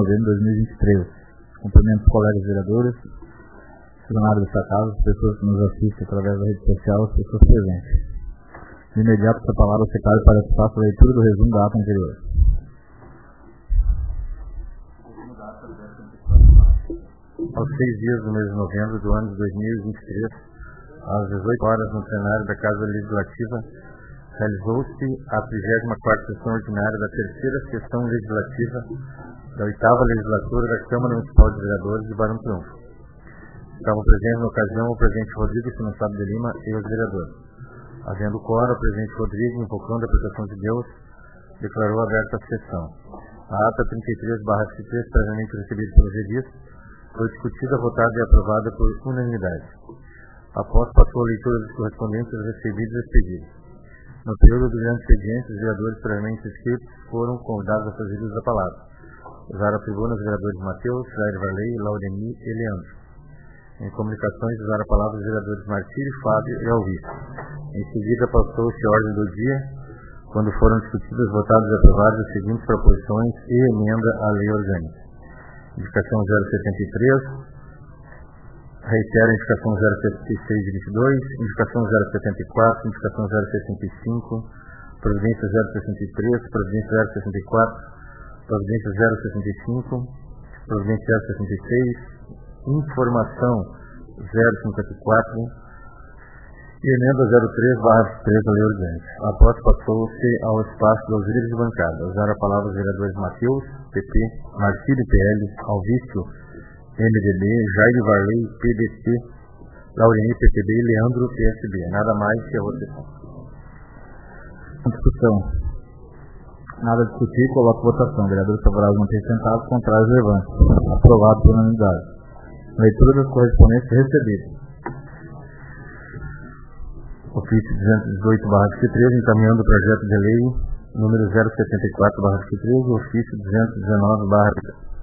novembro de 2023. Cumprimento os colegas vereadores, funcionários desta casa, as pessoas que nos assistem através da rede social, as pessoas presentes. De imediato, a palavra ao secretário para que faça a leitura do resumo da ata anterior. Aos 6 dias do mês de novembro do ano de 2023, às 18 horas, no plenário da Casa Legislativa, realizou-se a 34ª sessão ordinária da terceira sessão legislativa da 8ª legislatura da Câmara Municipal de Vereadores de Barão do Triunfo. Estavam presentes na ocasião o presidente Rodrigo Sinossado de Lima e os vereadores. Havendo quórum, o presidente Rodrigo, invocando a proteção de Deus, declarou aberta a sessão. A ata 33/23, previamente recebida pelos revistas, foi discutida, votada e aprovada por unanimidade. Após passou a leitura dos correspondentes recebidos e expedidos. No período do grande expediente, os vereadores previamente inscritos foram convidados a fazer uso da palavra. Usaram a tribuna os vereadores Matheus, Jair Varley, Laureni e Leandro. Em comunicações, usaram a palavra os vereadores Martírio, Fábio e Alvício. Em seguida, passou-se a ordem do dia, quando foram discutidas, votadas e aprovadas as seguintes proposições e emenda à lei orgânica. Indicação 073, reitera a indicação 076 de 22, indicação 074, indicação 065, providência 063, providência 064, providência 065, providência 066, informação 054 e emenda 03/3 da lei orgânica. Após passou-se ao espaço dos líderes de bancada. Usaram a palavra os vereadores Matheus, PP, Marcílio, PL, Alvício, MDB, Jair Varley, PDT, Laureni, PTB e Leandro, PSB. Nada mais que a votação. Discussão. Nada a discutir, coloco votação. Vereadores favoráveis manter sentados, contrários levantes. Aprovado por unanimidade. Leitura das correspondências recebidas. Ofício 218/23, encaminhando o projeto de lei número 074/23, ofício 219/23.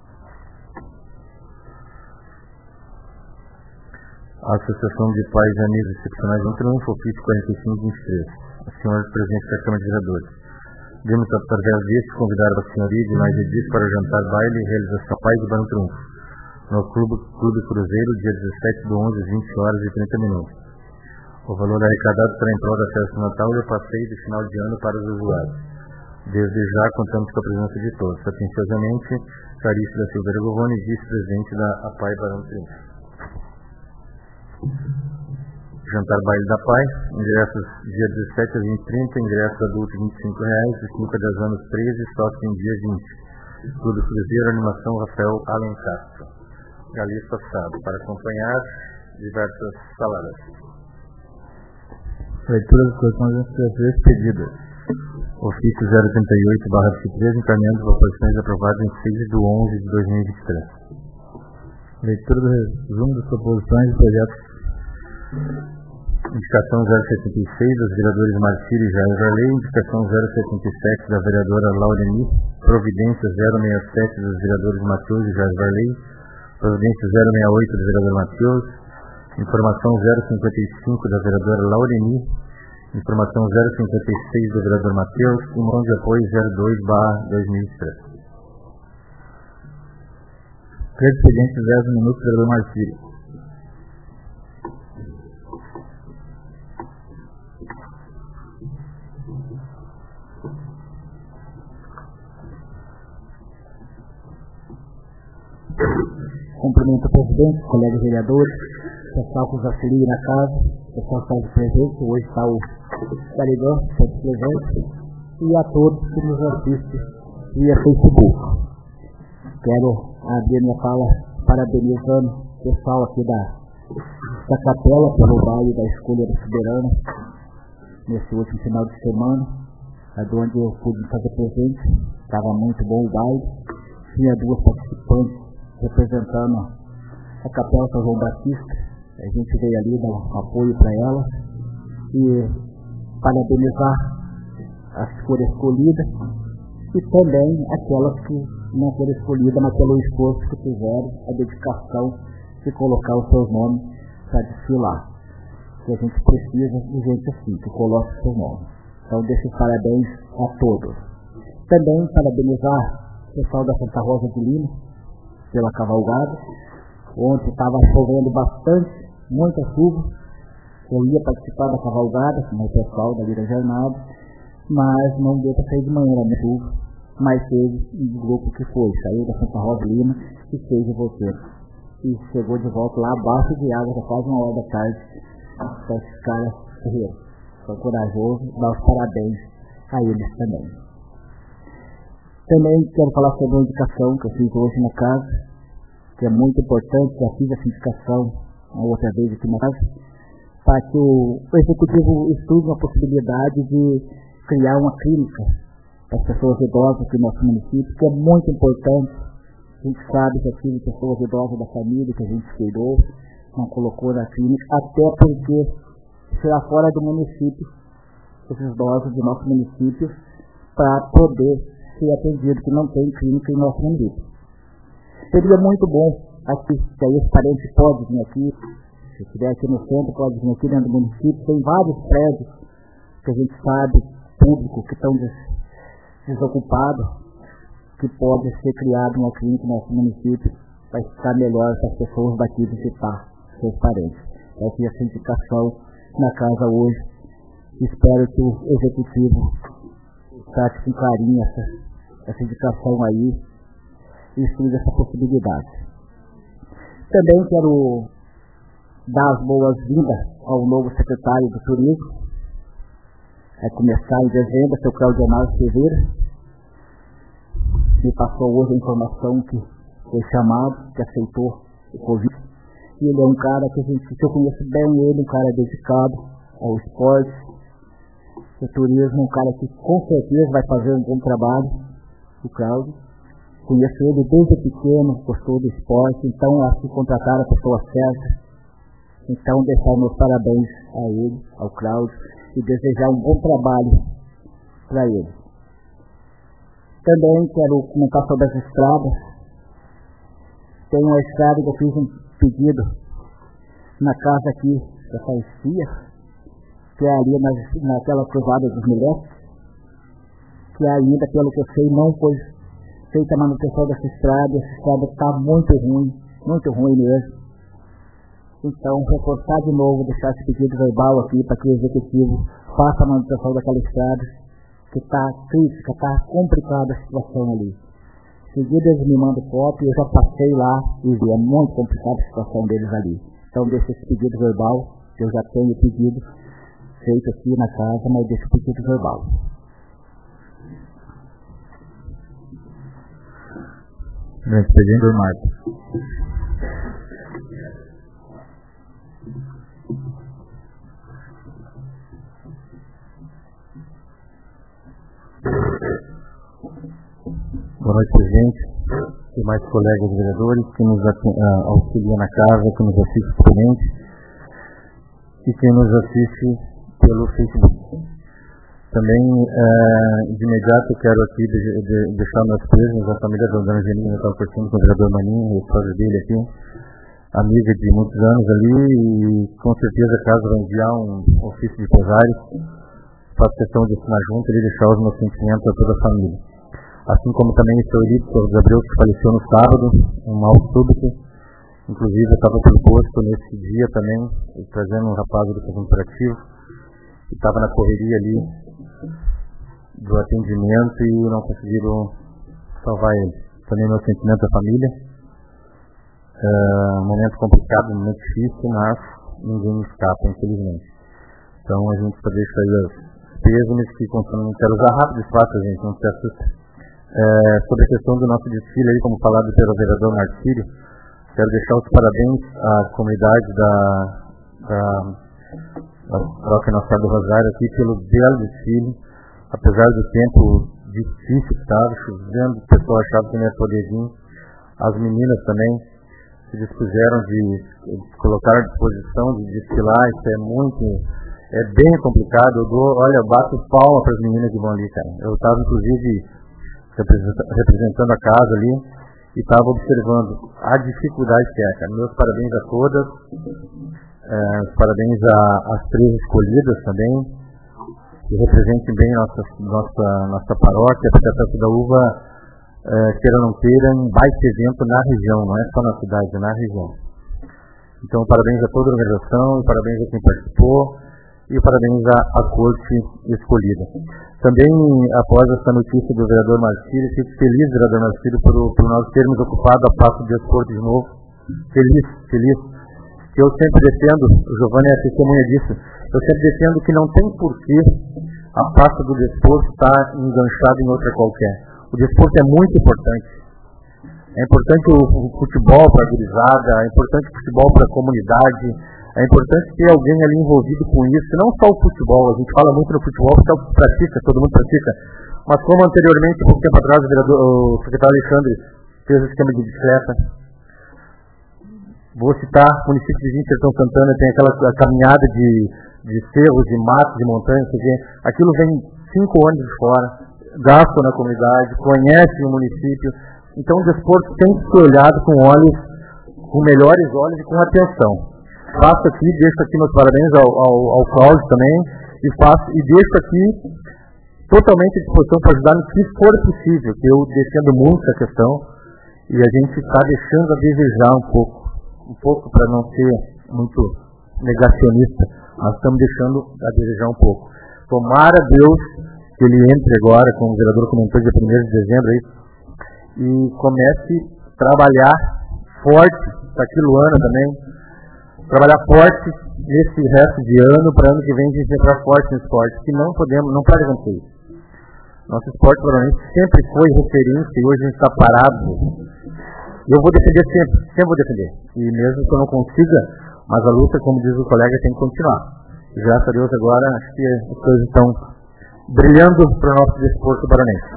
A Associação de Pais e Amigos Excepcionais do Triunfo, ofício 45/23. A senhora presidente da Câmara de Vereadores. Devemos, através deste, convidar a senhoria de mais edis para jantar baile e realização Pais de Barão do Triunfo, no Clube Cruzeiro, dia 17 de 11, 20 horas e 30 minutos. O valor arrecadado será em prol da festa de Natal e o passeio de final de ano para os usuários. Desde já, contamos com a presença de todos. Atenciosamente, Clarice da Silveira Govone, vice-presidente da APAI Barão do Triunfo. Jantar baile da PAI, ingressos dia 17 a 20h30, ingresso adulto R$25, de 5 a 10 anos 13, sócio em dia 20. Clube Cruzeiro, animação Rafael Alencastro. Galista Sado, para acompanhar diversas saladas. Leitura das correspondências expedidas. Ofício 038/23, encaminhando proposições aprovadas em 6 de 11 de 2023. Leitura do resumo das proposições e projetos. Indicação 076 dos vereadores Marcílio e Jair Varley, indicação 077 da vereadora Laureni, providência 067 dos vereadores Matheus e Jair Varley, providência 068 do vereador Matheus, informação 055 da vereadora Laureni, informação 056 do vereador Matheus e mão de apoio 02/2023. Expediente 10 minutos, vereador Marcílio. Cumprimento o presidente, colegas vereadores, pessoal que nos auxilia na casa, pessoal que está presente, hoje está o Carigão, sempre presente, e a todos que nos assistem via Facebook. Quero abrir minha fala parabenizando o pessoal aqui da capela pelo baile da Escolha da Soberana, nesse último final de semana, onde eu pude fazer presente. Estava muito bom o baile, tinha 2 participantes representando a Capela São João Batista. A gente veio ali dar um apoio para ela e parabenizar a escolha escolhida e também aquelas que não foram escolhidas, mas pelo esforço que fizeram, a dedicação de colocar os seus nomes para desfilar. Que a gente precisa de gente assim, que coloque o seu nome. Então, deixo parabéns a todos. Também parabenizar pessoal da Santa Rosa de Lima, pela cavalgada. Ontem estava chovendo bastante, muita chuva. Eu ia participar da cavalgada com o pessoal da Vila Jornada, mas não deu para sair de manhã na chuva. Mas teve um grupo que foi, saiu da Santa Rosa de Lima e fez o roteiro. E chegou de volta lá abaixo de água, já quase 1 hora da tarde. Então esses caras são corajosos, dá os parabéns a eles também. Também quero falar sobre uma indicação que eu fiz hoje na casa, que é muito importante. Já fiz essa indicação uma outra vez aqui na casa, para que o Executivo estude uma possibilidade de criar uma clínica para as pessoas idosas aqui no nosso município, que é muito importante. A gente sabe que aqui pessoas idosas da família que a gente cuidou, não colocou na clínica, até porque será fora do município, esses idosos do nosso município, para poder ser atendido, que não tem clínica em nosso município. Seria muito bom aqui, que aí os parentes podem vir aqui, se estiver aqui no centro, pode vir aqui dentro do município. Tem vários prédios que a gente sabe, públicos, que estão desocupados, que pode ser criado uma clínica no nosso município para ficar melhor para as pessoas daqui visitar seus parentes. Eu fiz essa indicação na casa hoje. Espero que o Executivo trate com carinho essa indicação aí e estude essa possibilidade. Também quero dar as boas-vindas ao novo secretário do Turismo. Vai começar em dezembro, seu Claudio Marcos Ferreira. Me passou hoje a informação que foi chamado, que aceitou o convite. E ele é um cara que eu conheço bem ele, um cara dedicado ao esporte, ao turismo, um cara que com certeza vai fazer um bom trabalho, o Claudio. Conheço ele desde pequeno, gostou do esporte, então acho que contrataram a pessoa certa. Então deixar meus parabéns a ele, ao Claudio, e desejar um bom trabalho para ele. Também quero comentar sobre as estradas. Tem uma estrada que eu fiz um pedido na casa aqui da Faístia, que é ali naquela cruzada dos Miletes, que ainda, pelo que eu sei, não foi feita a manutenção dessa estrada. Essa estrada está muito ruim mesmo. Então, reforçar de novo, deixar esse pedido verbal aqui para que o Executivo faça a manutenção daquela estrada, que está crítica, está complicada a situação ali. Seguida eles me mandam foto e eu já passei lá e vi, é muito complicada a situação deles ali. Então deixa esse pedido verbal, que eu já tenho pedido feito aqui na casa, mas deixa o pedido verbal. Expediente do Marcos. Boa noite, presidente, e mais colegas vereadores que nos auxiliam na casa, que nos assistem pessoalmente e que nos assiste pelo Facebook. Também, de imediato, eu quero aqui deixar meus pêsames à família da dona Angelina, que estava curtindo com o vereador Maninho, a esposa dele aqui, amiga de muitos anos ali, e com certeza a casa vai enviar um ofício de pesares, faço questão de assinar junto e deixar os meus sentimentos a toda a família. Assim como também o seu Elito de Abreu, que faleceu no sábado, um mal súbito. Inclusive eu estava pelo posto nesse dia também, trazendo um rapaz do corporativo, que estava na correria ali do atendimento e não conseguiram salvar ele. Também meu sentimento à família. Um momento complicado, um momento difícil, mas ninguém escapa, infelizmente. Então a gente só deixa aí os pêsames, que quero usar rápido espaço, gente, não se assusta. Sobre a questão do nosso desfile, aí, como falado pelo vereador Marcílio, quero deixar os parabéns à comunidade da Paróquia Nossa Senhora do Rosário aqui pelo belo desfile, apesar do tempo difícil que estava, chovendo, o pessoal achava que não ia poder vir. As meninas também se dispuseram de colocar à disposição, de desfilar. Isso é bem complicado. Eu bato palma para as meninas que vão ali, cara. Eu estava, inclusive, representando a casa ali e estava observando a dificuldade que é, cara. Meus parabéns a todas, parabéns às 3 escolhidas também, que representem bem nossa paróquia, porque a Festa da Uva queira ou não queira, um baita evento na região, não é só na cidade, é na região. Então, parabéns a toda a organização, parabéns a quem participou e parabéns à corte escolhida. Também, após essa notícia do vereador Marcílio, fico feliz, vereador Marcílio, por nós termos ocupado a pasta do desporto de novo. Feliz. Que eu sempre defendo, o Giovanni é testemunha disso, eu sempre defendo que não tem porquê a pasta do desporto estar enganchada em outra qualquer. O desporto é muito importante. É importante o futebol para a gurizada, é importante o futebol para a comunidade, é importante ter alguém ali envolvido com isso, não só o futebol, a gente fala muito no futebol porque é o que pratica, todo mundo pratica, mas como anteriormente, pouco tempo atrás, o secretário Alexandre fez o esquema de bicicleta. Vou citar o município de Sertão Santana, tem aquela caminhada de cerros, de matos, de montanhas, aquilo vem 5 anos de fora, gasta na comunidade, conhece o município. Então o desporto tem que ser olhado com melhores olhos e com atenção. Deixo aqui meus parabéns ao Cláudio também, e deixo aqui totalmente à disposição para ajudar no que for possível, que eu defendo muito essa questão, e a gente está deixando a desejar um pouco para não ser muito negacionista, nós estamos deixando a desejar um pouco. Tomara Deus que ele entre agora, como o vereador comentou, dia 1º de dezembro, aí, e comece a trabalhar forte, está aqui Luana também, trabalhar forte nesse resto de ano, para ano que vem a gente entrar forte no esporte, que não pode acontecer isso. Nosso esporte provavelmente sempre foi referência e hoje a gente está parado. Eu vou defender sempre vou defender. E mesmo que eu não consiga, mas a luta, como diz o colega, tem que continuar. E graças a Deus agora acho que as coisas estão brilhando para o nosso desporto baronense.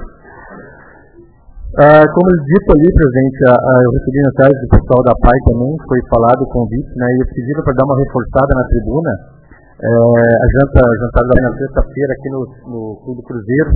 Como dito ali, presidente, eu recebi mensagem do pessoal da PAI também, foi falado o convite, né, e eu pediram para dar uma reforçada na tribuna, a jantar na sexta-feira aqui no Clube Cruzeiro.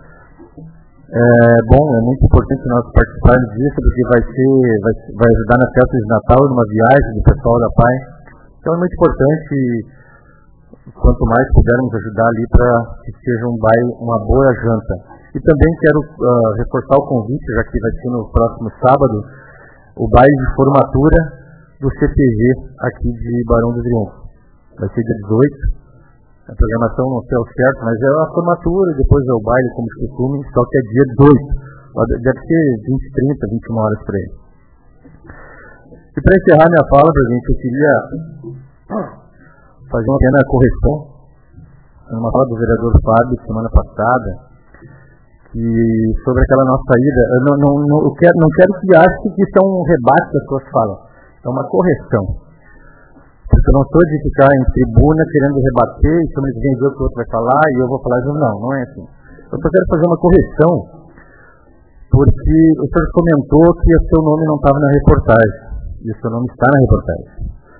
É muito importante nós participarmos disso, porque vai ajudar na festa de Natal e numa viagem do pessoal da PAI. Então é muito importante, quanto mais pudermos ajudar ali para que seja um baile, uma boa janta. E também quero reforçar o convite, já que vai ser no próximo sábado, o baile de formatura do CTG aqui de Barão do Triunfo. Vai ser dia 18. A programação não sei ao certo, mas é a formatura, depois é o baile, como de costume, só que é dia 18. Deve ser 20, 30, 21 horas por aí. E para encerrar minha fala, presidente, eu queria fazer uma pequena correção. Uma fala do vereador Fábio, semana passada, que sobre aquela nossa ida, eu não quero que ache que isso é um rebate das suas falas. É uma correção. Porque eu não sou de ficar em tribuna querendo rebater e semana que vem ver o que o outro vai falar e eu vou falar de não é assim. Eu só quero fazer uma correção, porque o senhor comentou que o seu nome não estava na reportagem, e o seu nome está na reportagem.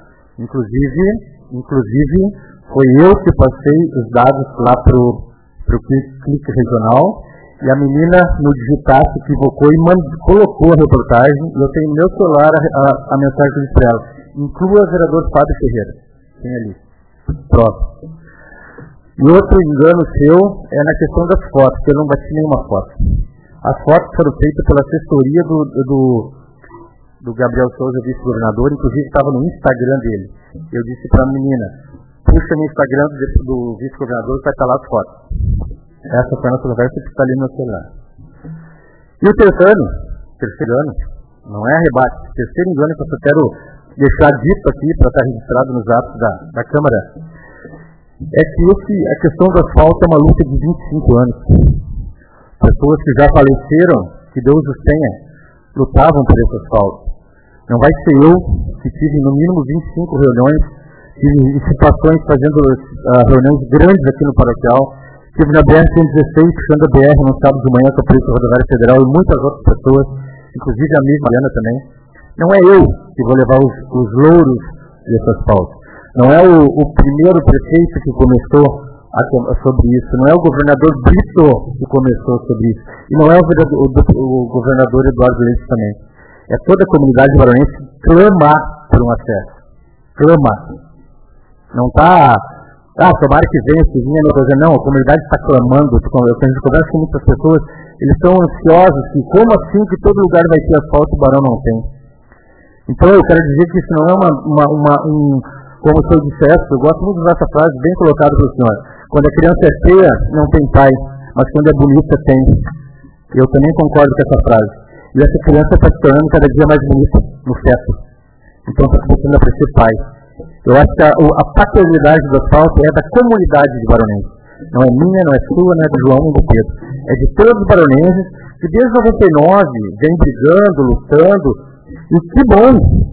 Inclusive foi eu que passei os dados lá para o Clique Regional, e a menina no digitar se equivocou e colocou a reportagem, e eu tenho no meu celular a mensagem para ela. Inclua o vereador Fábio Ferreira. Tem ali. Próximo. E outro engano seu é na questão das fotos, que eu não bati nenhuma foto. As fotos foram feitas pela assessoria do Gabriel Souza, vice-governador, inclusive estava no Instagram dele. Eu disse para a menina, puxa no Instagram do vice-governador, vai estar lá as fotos. Essa foi a nossa conversa que está ali no celular. E o terceiro ano, não é rebate, terceiro engano que eu só quero deixar dito aqui para estar registrado nos atos da Câmara, é que a questão do asfalto é uma luta de 25 anos. Pessoas que já faleceram, que Deus os tenha, lutavam por esse asfalto. Não vai ser eu que tive no mínimo 25 reuniões, tive situações fazendo reuniões grandes aqui no paroquial, estive na BR-116, puxando a BR no sábado de manhã com a Polícia Rodoviária Federal e muitas outras pessoas, inclusive a minha Mariana também. Não é eu que vou levar os louros desse asfalto. Não é o primeiro prefeito que começou sobre isso. Não é o governador Brito que começou sobre isso. E não é o governador Eduardo Leite também. É toda a comunidade baronense clamar por um acesso. Clamar. Não está tomara que venha, que vinha, não, a comunidade está clamando, a gente conversa com muitas pessoas, eles estão ansiosos, que como assim que todo lugar vai ter asfalto e o Barão não tem? Então eu quero dizer que isso não é como o senhor disse, eu gosto muito de usar essa frase, bem colocada pelo senhor. Quando a criança é feia, não tem pai, mas quando é bonita, tem. Eu também concordo com essa frase. E essa criança está se tornando cada dia mais bonita no feto. Então está começando a ser pai. Eu acho que a paternidade do asfalto é da comunidade de baronenses. Não é minha, não é sua, não é do João, nem do Pedro. É de todos os baronenses que desde 99 vem brigando, lutando. E que bom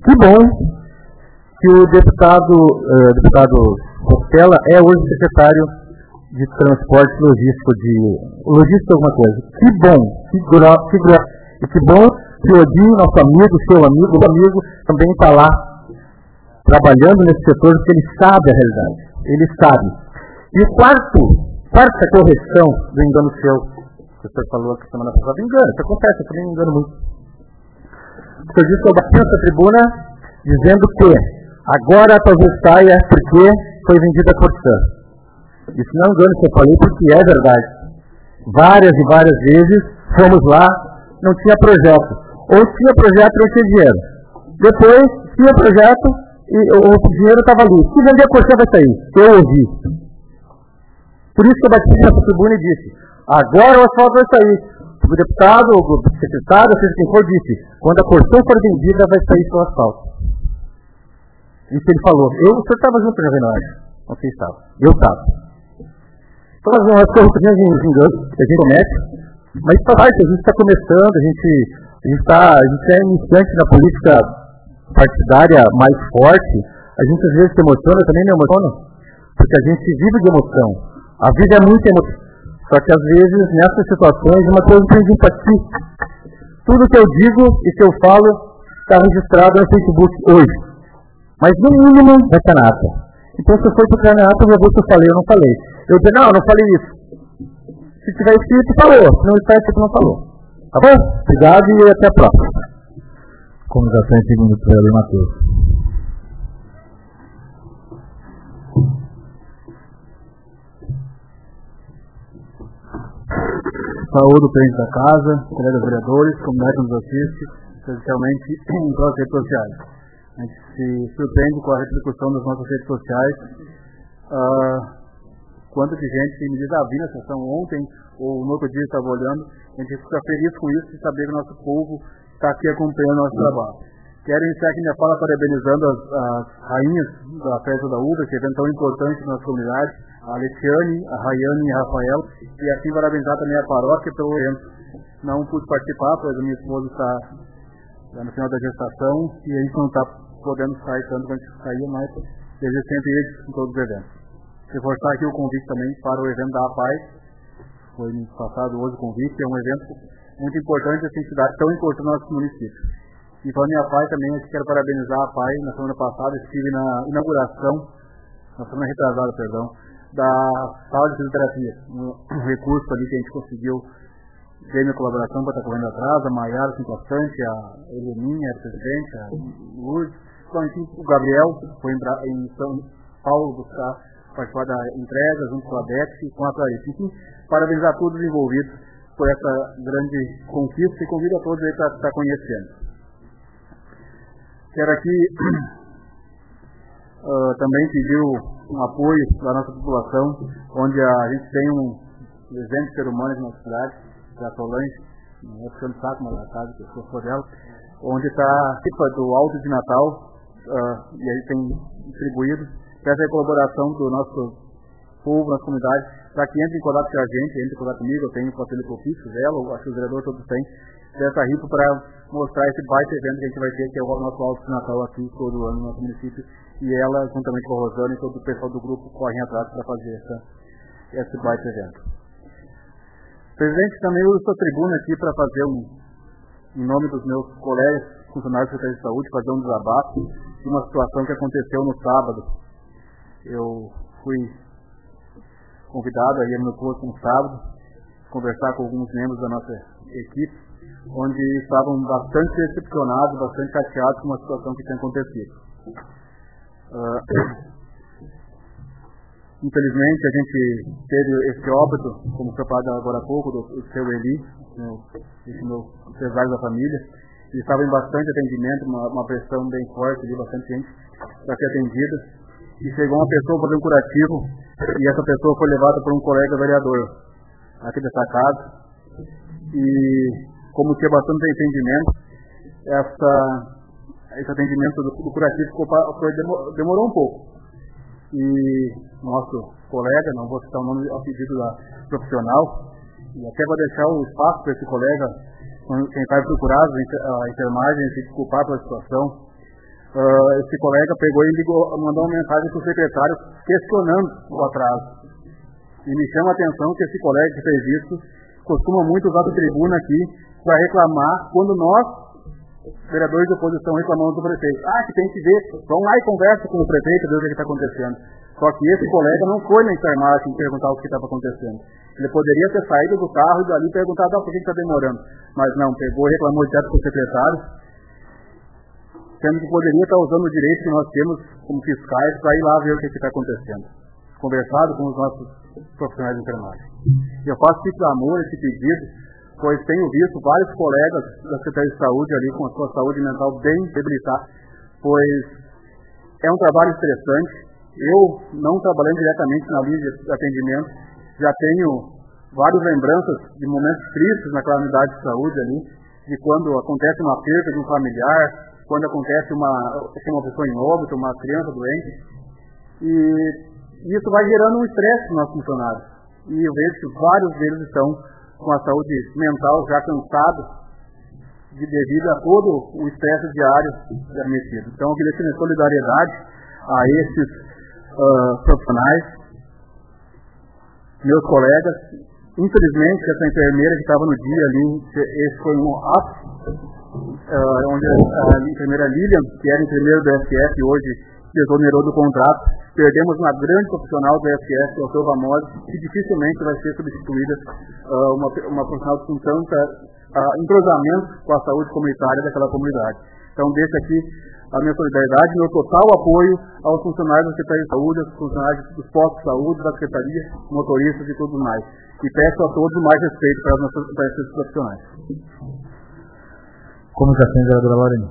que o deputado Costela é hoje secretário de transporte logística alguma coisa. Que bom, e que bom que o Odinho, nosso amigo, seu amigo, também está lá trabalhando nesse setor, porque ele sabe a realidade. Ele sabe. E a quarta correção do engano seu, que o senhor falou aqui semana passada, engano, isso acontece, eu também me engano muito. O senhor disse que eu bati nessa tribuna dizendo que agora a Pazul saia porque foi vendida a Corsã. Isso não é engano que eu falei, porque é verdade. Várias e várias vezes fomos lá, não tinha projeto. Ou tinha projeto, não tinha dinheiro. Depois, tinha projeto e o dinheiro estava ali. Se vender a Corsã vai sair. Eu ouvi. Por isso que eu bati nessa tribuna e disse, agora o asfalto vai sair. O deputado, o secretário, seja quem for, disse, quando a Corsã for vendida, vai sair só o asfalto. Isso ele falou. O senhor estava junto na Renate? Não sei se estava. Eu estava. Então, as corrupções de engano que a gente comete, mas faz parte, a gente está começando, a gente é iniciante na política partidária mais forte, a gente às vezes se emociona, eu também me emociono, porque a gente vive de emoção. A vida é muito emoção. Só que às vezes, nessas situações, uma coisa tem de empatia. Tudo que eu digo e que eu falo está registrado no Facebook hoje. Mas no mínimo vai estar na ata. Então se eu for para a ata, eu vou ver se eu falei ou não falei. Eu disse, não falei isso. Se tiver escrito, falou. Se não está escrito, não falou. Tá bom? Obrigado e até a próxima. Comunicação em segundo para o Matheus. Saúde o presidente da casa, colegas vereadores, comunidade que nos assiste, especialmente em todas as redes sociais. A gente se surpreende com a repercussão das nossas redes sociais. Quanto de gente que me diz, vi na sessão ontem, ou no outro dia estava olhando, a gente fica feliz com isso de saber que o nosso povo está aqui acompanhando o nosso trabalho. Quero iniciar aqui minha fala parabenizando as rainhas da festa da Uva, que é evento tão importante na nossa comunidade, a Aleciane, a Rayane e a Rafael, e assim parabenizar também a paróquia pelo evento. Não pude participar, pois a minha esposa está no final da gestação, e a gente não está podendo sair tanto quanto a gente saía, mas desejo sempre ir em todos os eventos. Reforçar aqui o convite também para o evento da APAI, foi me passado hoje o convite, é um evento muito importante, essa entidade tão importante no nosso município. E falando em APAI também, eu quero parabenizar a APAI. Na semana passada estive na inauguração, na semana retrasada, perdão, da sala de fisioterapia, um recurso ali que a gente conseguiu ter minha colaboração para estar correndo atrás, a Maiara, assim, bastante, a Heleninha, a presidente, a Lourdes, então, enfim, o Gabriel foi em São Paulo buscar participar da entrega, junto com a Bex e com a Clarice. Enfim, parabenizar a todos os envolvidos por essa grande conquista e convido a todos aí para estar conhecendo. Quero aqui também pedir um apoio da nossa população, onde a gente tem um exemplo de ser humano na nossa cidade, que é a Solange, não é puxando saco, mas a casa que eu sou dela, onde está a rifa do Alto de Natal, e a gente tem distribuído. Essa é a colaboração do nosso povo, nossa comunidade, para que entre em contato com a gente, entre em contato comigo, eu tenho o papel ofício dela, acho que os vereadores todos têm, dessa rifa para mostrar esse baita evento que a gente vai ter, que é o nosso Alto de Natal aqui todo ano no nosso município, e ela, juntamente com a Rosana e todo o pessoal do grupo, correm atrás para fazer esse baita evento. Presidente, também uso essa tribuna aqui para fazer em nome dos meus colegas funcionários do Secretaria de Saúde, fazer um desabafo de uma situação que aconteceu no sábado. Eu fui convidado aí no meu posto no sábado, conversar com alguns membros da nossa equipe, onde estavam bastante decepcionados, bastante chateados com uma situação que tinha acontecido. Infelizmente, a gente teve esse óbito, como foi falado agora há pouco, do seu Eli, esse meu empresário da família. Ele estava em bastante atendimento, uma pressão bem forte ali, bastante gente para ser atendida. E chegou uma pessoa fazendo um curativo, e essa pessoa foi levada por um colega vereador aqui dessa casa. E como tinha bastante atendimento, esse atendimento do curativo demorou um pouco. E nosso colega, não vou citar o nome ao pedido da profissional, e até vou deixar o espaço para esse colega, quem vai procurar a enfermagem, se desculpar pela situação. Esse colega pegou e mandou uma mensagem para o secretário questionando o atraso. E me chama a atenção que esse colega que fez isso costuma muito usar a tribuna aqui para reclamar quando nós, vereadores de oposição, reclamamos do prefeito. Que tem que ver, vão lá e conversa com o prefeito, ver o que está acontecendo. Só que esse colega não foi na enfermagem perguntar o que estava acontecendo. Ele poderia ter saído do carro e dali perguntado por que está demorando. Mas não, pegou e reclamou direto com o secretário, sendo que poderia estar usando o direito que nós temos como fiscais para ir lá ver o que está acontecendo. Conversado com os nossos profissionais de enfermagem. Eu faço esse clamor, esse pedido, pois tenho visto vários colegas da Secretaria de Saúde ali com a sua saúde mental bem debilitada, pois é um trabalho estressante. Eu, não trabalhando diretamente na linha de atendimento, já tenho várias lembranças de momentos tristes naquela unidade de saúde ali, de quando acontece uma perda de um familiar, quando acontece uma pessoa em óbito, uma criança doente, e isso vai gerando um estresse nos nossos funcionários. E eu vejo que vários deles estão com a saúde mental já cansados devido a todo o estresse diário admitido. Então, eu queria ter minha solidariedade a esses profissionais, meus colegas. Infelizmente, essa enfermeira que estava no dia ali, esse foi um ato onde a enfermeira Lilian, que era enfermeira do FF, hoje desonerou do contrato. Perdemos uma grande profissional do FF, que é o seu Vamose, que dificilmente vai ser substituída, uma profissional com tanto entrosamento com a saúde comunitária daquela comunidade. Então, deixo aqui a minha solidariedade, meu total apoio aos funcionários da Secretaria de Saúde, aos funcionários dos postos de saúde, da Secretaria, motoristas e tudo mais. E peço a todos mais respeito para esses profissionais. Comunicação, vereadora Lorena.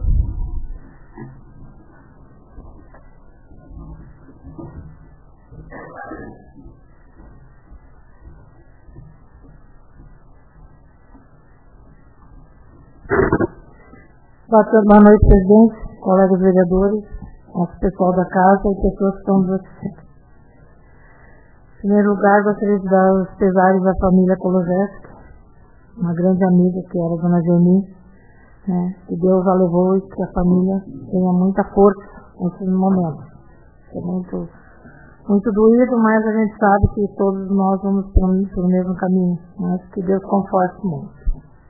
Boa noite, presidente, colegas vereadores, nosso pessoal da casa e pessoas que estão nos assistindo. Em primeiro lugar, gostaria de dar os pesares à família Kologeski, uma grande amiga que era a dona Geni, né, que Deus a levou e que a família tenha muita força nesses momentos. É muito, muito doído, mas a gente sabe que todos nós vamos pelo mesmo caminho, mas que Deus conforte muito.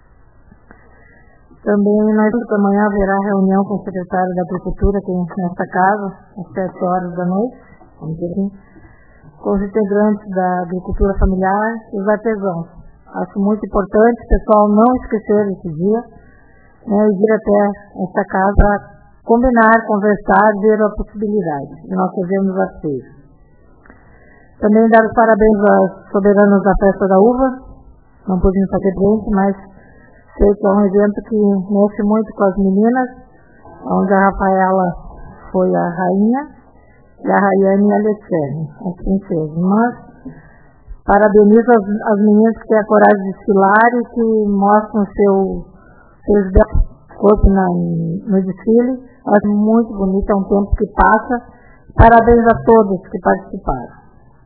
Também nesta manhã haverá reunião com o secretário da Agricultura aqui nesta casa, às 7 horas da noite, com os integrantes da agricultura familiar e os artesãos. Acho muito importante o pessoal não esquecer esse dia, né, e vir até esta casa combinar, conversar, ver a possibilidade de nós fazermos aceito. Também dar os parabéns aos soberanos da Festa da Uva, não podiam fazer presente, mas sei que é um evento que mexe muito com as meninas, onde a Rafaela foi a rainha e a Rayane a Alexandre, as princesas. Mas parabenizo as meninas que têm a coragem de desfilar e que mostram seus corpo no desfile. Acho muito bonito, é um tempo que passa. Parabéns a todos que participaram.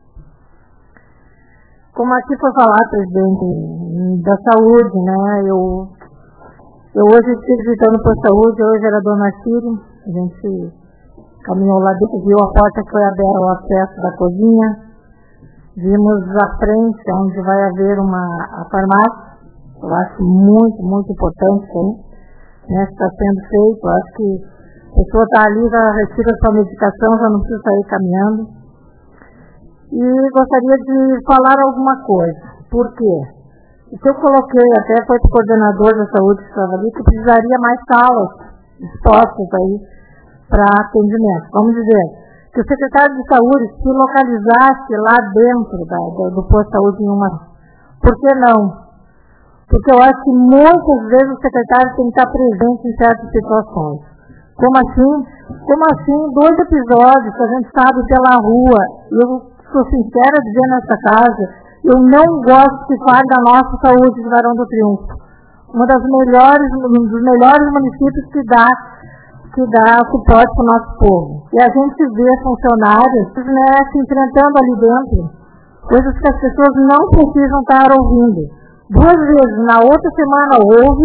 Como aqui foi falar, presidente, da saúde, né? Eu hoje estive visitando por saúde, hoje era a dona Ciri, a gente caminhou lá dentro, viu a porta que foi aberta ao acesso da cozinha, vimos a frente onde vai haver a farmácia, eu acho muito, muito importante, né? Está sendo feito, eu acho que a pessoa está ali, já retira sua medicação, já não precisa sair caminhando. E gostaria de falar alguma coisa. Por quê? O que eu coloquei, até foi para o coordenador da saúde que estava ali, que precisaria mais salas expostas aí para atendimento. Vamos dizer, que o secretário de saúde se localizasse lá dentro do posto de saúde em uma... Por que não? Porque eu acho que muitas vezes o secretário tem que estar presente em certas situações. Como assim, 2 episódios que a gente sabe pela rua, eu sou sincera dizer nessa casa, eu não gosto que fale da nossa saúde de Barão do Triunfo. Um dos melhores municípios que dá suporte para o nosso povo. E a gente vê funcionários, né, se enfrentando ali dentro, coisas que as pessoas não precisam estar ouvindo. 2 vezes, na outra semana houve,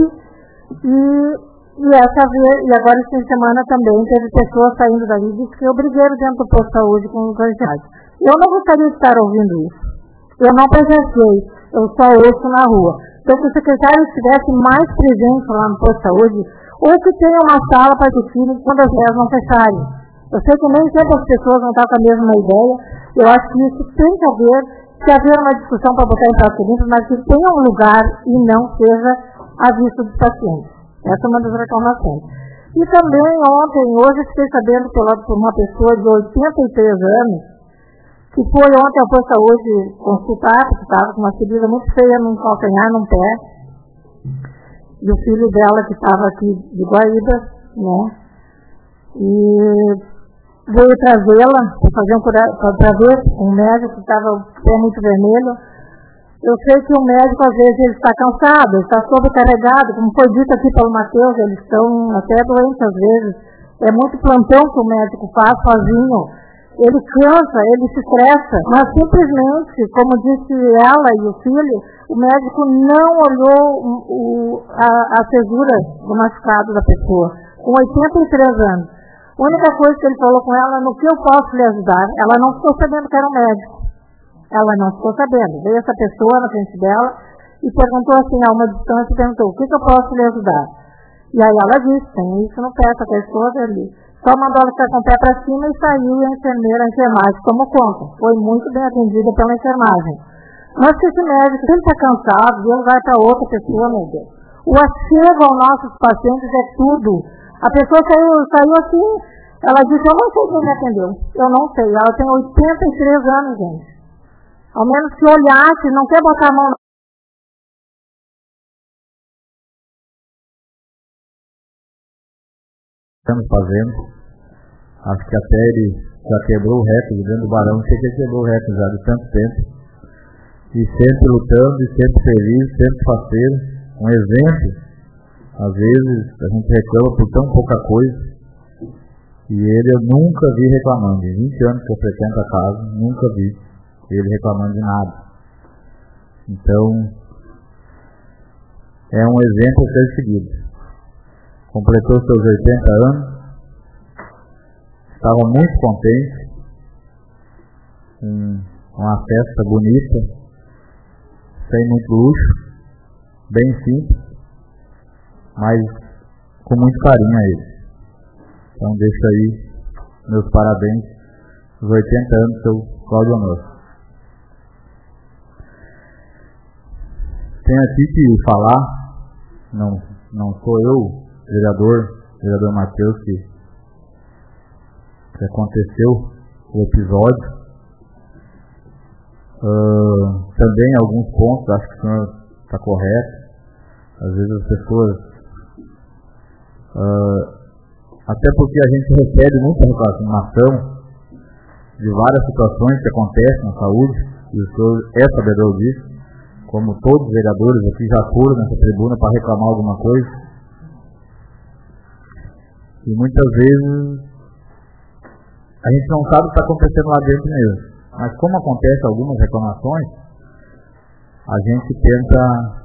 e agora essa semana também teve pessoas saindo dali e disse que eu briguei dentro do posto de saúde com os ordinários. Eu não gostaria de estar ouvindo isso. Eu não presenciei, eu só ouço na rua. Então, se o secretário estivesse mais presente lá no posto de saúde, ou que tenha uma sala para discutir quando as ideias não fecharem. Eu sei que nem sempre as pessoas vão estar com a mesma ideia. Eu acho que isso tem que haver uma discussão para botar em prática limpo, mas que tenha um lugar e não seja à vista dos pacientes. Essa é uma das reclamações. E também hoje eu fiquei sabendo por uma pessoa de 83 anos, que foi ontem ao posto de saúde consultar, porque estava com uma ferida muito feia num calcanhar, num pé, e o filho dela que estava aqui de Guaíba, né, e veio trazê-la para ver um médico que estava o pé muito vermelho. Eu sei que o médico às vezes ele está cansado, ele está sobrecarregado, como foi dito aqui pelo Matheus, eles estão até doentes às vezes, é muito plantão que o médico faz sozinho. Ele cansa, ele se estressa, mas simplesmente, como disse ela e o filho, o médico não olhou a cesura do machucado da pessoa, com 83 anos. A única coisa que ele falou com ela, no que eu posso lhe ajudar, ela não ficou sabendo que era um médico. Ela não ficou sabendo. Veio essa pessoa na frente dela e perguntou assim, a uma distância, perguntou, o que eu posso lhe ajudar? E aí ela disse, tem isso no pé, essa pessoa ali. Só mandou ela ficar com o pé para cima e saiu e a enfermagem tomou conta. Foi muito bem atendida pela enfermagem. Mas se esse médico sempre está cansado, ele vai para outra pessoa, meu Deus. O achego aos nossos pacientes é tudo. A pessoa saiu assim, ela disse, eu não sei quem me atendeu. Eu não sei, ela tem 83 anos, gente. Ao menos que olhasse, não quer botar a mão na... Estamos fazendo. Acho que até ele já quebrou o recorde dentro do Barão. Não sei que ele quebrou o recorde já de tanto tempo. E sempre lutando, e sempre feliz, sempre faceiro. Um exemplo. Às vezes a gente reclama por tão pouca coisa. E ele eu nunca vi reclamando. Em 20 anos que eu frequento a casa, nunca vi ele reclamando de nada. Então, é um exemplo a ser seguido. Completou seus 80 anos, estava muito contente, uma festa bonita, sem muito luxo, bem simples, mas com muito carinho a ele. Então deixo aí meus parabéns, os 80 anos do seu Cláudio Honor. Tenho aqui que falar, não sou eu, vereador Matheus, que aconteceu o episódio. Também alguns pontos, acho que o senhor está correto. Às vezes as pessoas, até porque a gente recebe muita reclamação de várias situações que acontecem na saúde, e o senhor é sabedor disso, como todos os vereadores aqui já foram nessa tribuna para reclamar alguma coisa. E muitas vezes a gente não sabe o que está acontecendo lá dentro mesmo. Mas como acontecem algumas reclamações, a gente tenta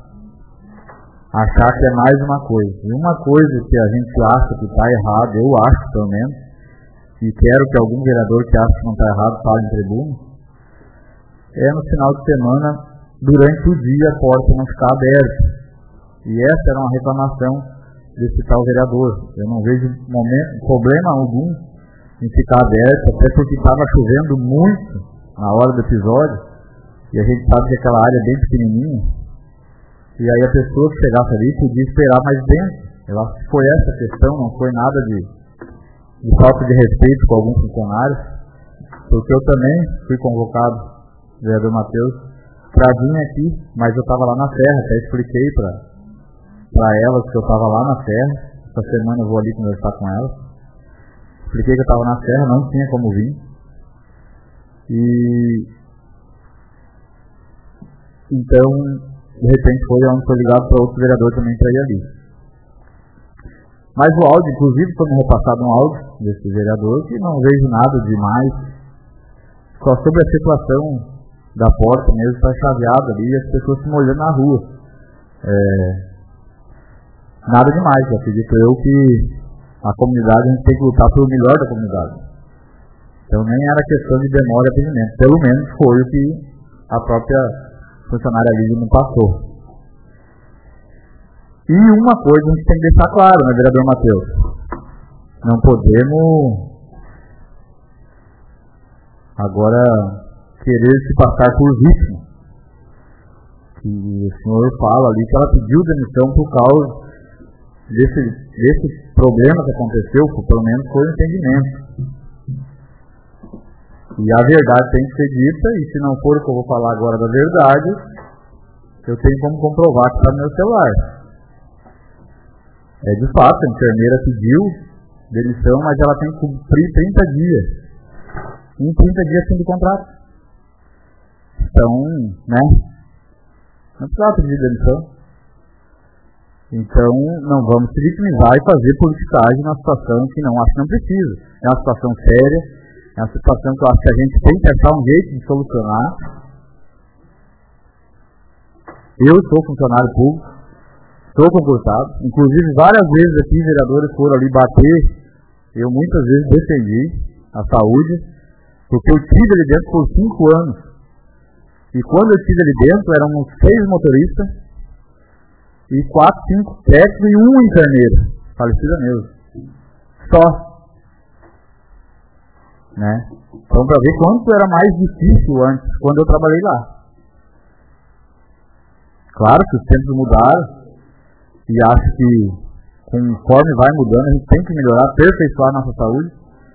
achar que é mais uma coisa. E uma coisa que a gente acha que está errado, eu acho pelo menos, e quero que algum vereador que acha que não está errado fale em tribuna, é no final de semana, durante o dia, a porta não ficar aberta. E essa era uma reclamação desse tal vereador. Eu não vejo problema algum em ficar aberta, até porque estava chovendo muito na hora do episódio, e a gente sabe que aquela área é bem pequenininha, e aí a pessoa que chegasse ali podia esperar mais dentro. Eu acho que foi essa a questão, não foi nada de falta de respeito com alguns funcionários. porque eu também fui convocado, vereador Matheus, para vir aqui, mas eu estava lá na Serra, até expliquei para elas que eu estava lá na Serra. Essa semana eu vou ali conversar com elas. Expliquei que eu estava na Serra, não tinha como vir. E então, de repente foi onde foi ligado para outro vereador também para ir ali. Mas o áudio, inclusive, foi me repassado um áudio desse vereador que não vejo nada demais, só sobre a situação da porta mesmo, está chaveada ali e as pessoas se molhando na rua. Nada demais, acredito eu que a comunidade, a gente tem que lutar pelo melhor da comunidade. Então nem era questão de demora de atendimento, pelo menos foi o que a própria funcionária ali me passou. E uma coisa a gente tem que deixar claro, né, vereador Matheus? Não podemos agora querer se passar por vítima. Que o senhor fala ali que ela pediu demissão por causa desse problema que aconteceu, pelo menos foi o entendimento. E a verdade tem que ser dita, e se não for o que eu vou falar agora da verdade, eu tenho como comprovar que está no meu celular. De fato, a enfermeira pediu demissão, mas ela tem que cumprir 30 dias. Em 30 dias tem de contrato. Então, né? Não precisa pedir demissão. Então, não vamos se vitimizar e fazer politicagem na situação que não acho que não precisa. É uma situação séria, é uma situação que eu acho que a gente tem que achar um jeito de solucionar. Eu sou funcionário público, sou concursado, inclusive várias vezes aqui vereadores foram ali bater, eu muitas vezes defendi a saúde, porque eu estive ali dentro por 5 anos. E quando eu estive ali dentro, eram uns 6 motoristas, e 4, 5 técnicos e 1 enfermeiro, falecida mesmo. Só. Né? Então, para ver quanto era mais difícil antes, quando eu trabalhei lá. Claro que os tempos mudaram, e acho que conforme vai mudando, a gente tem que melhorar, aperfeiçoar a nossa saúde,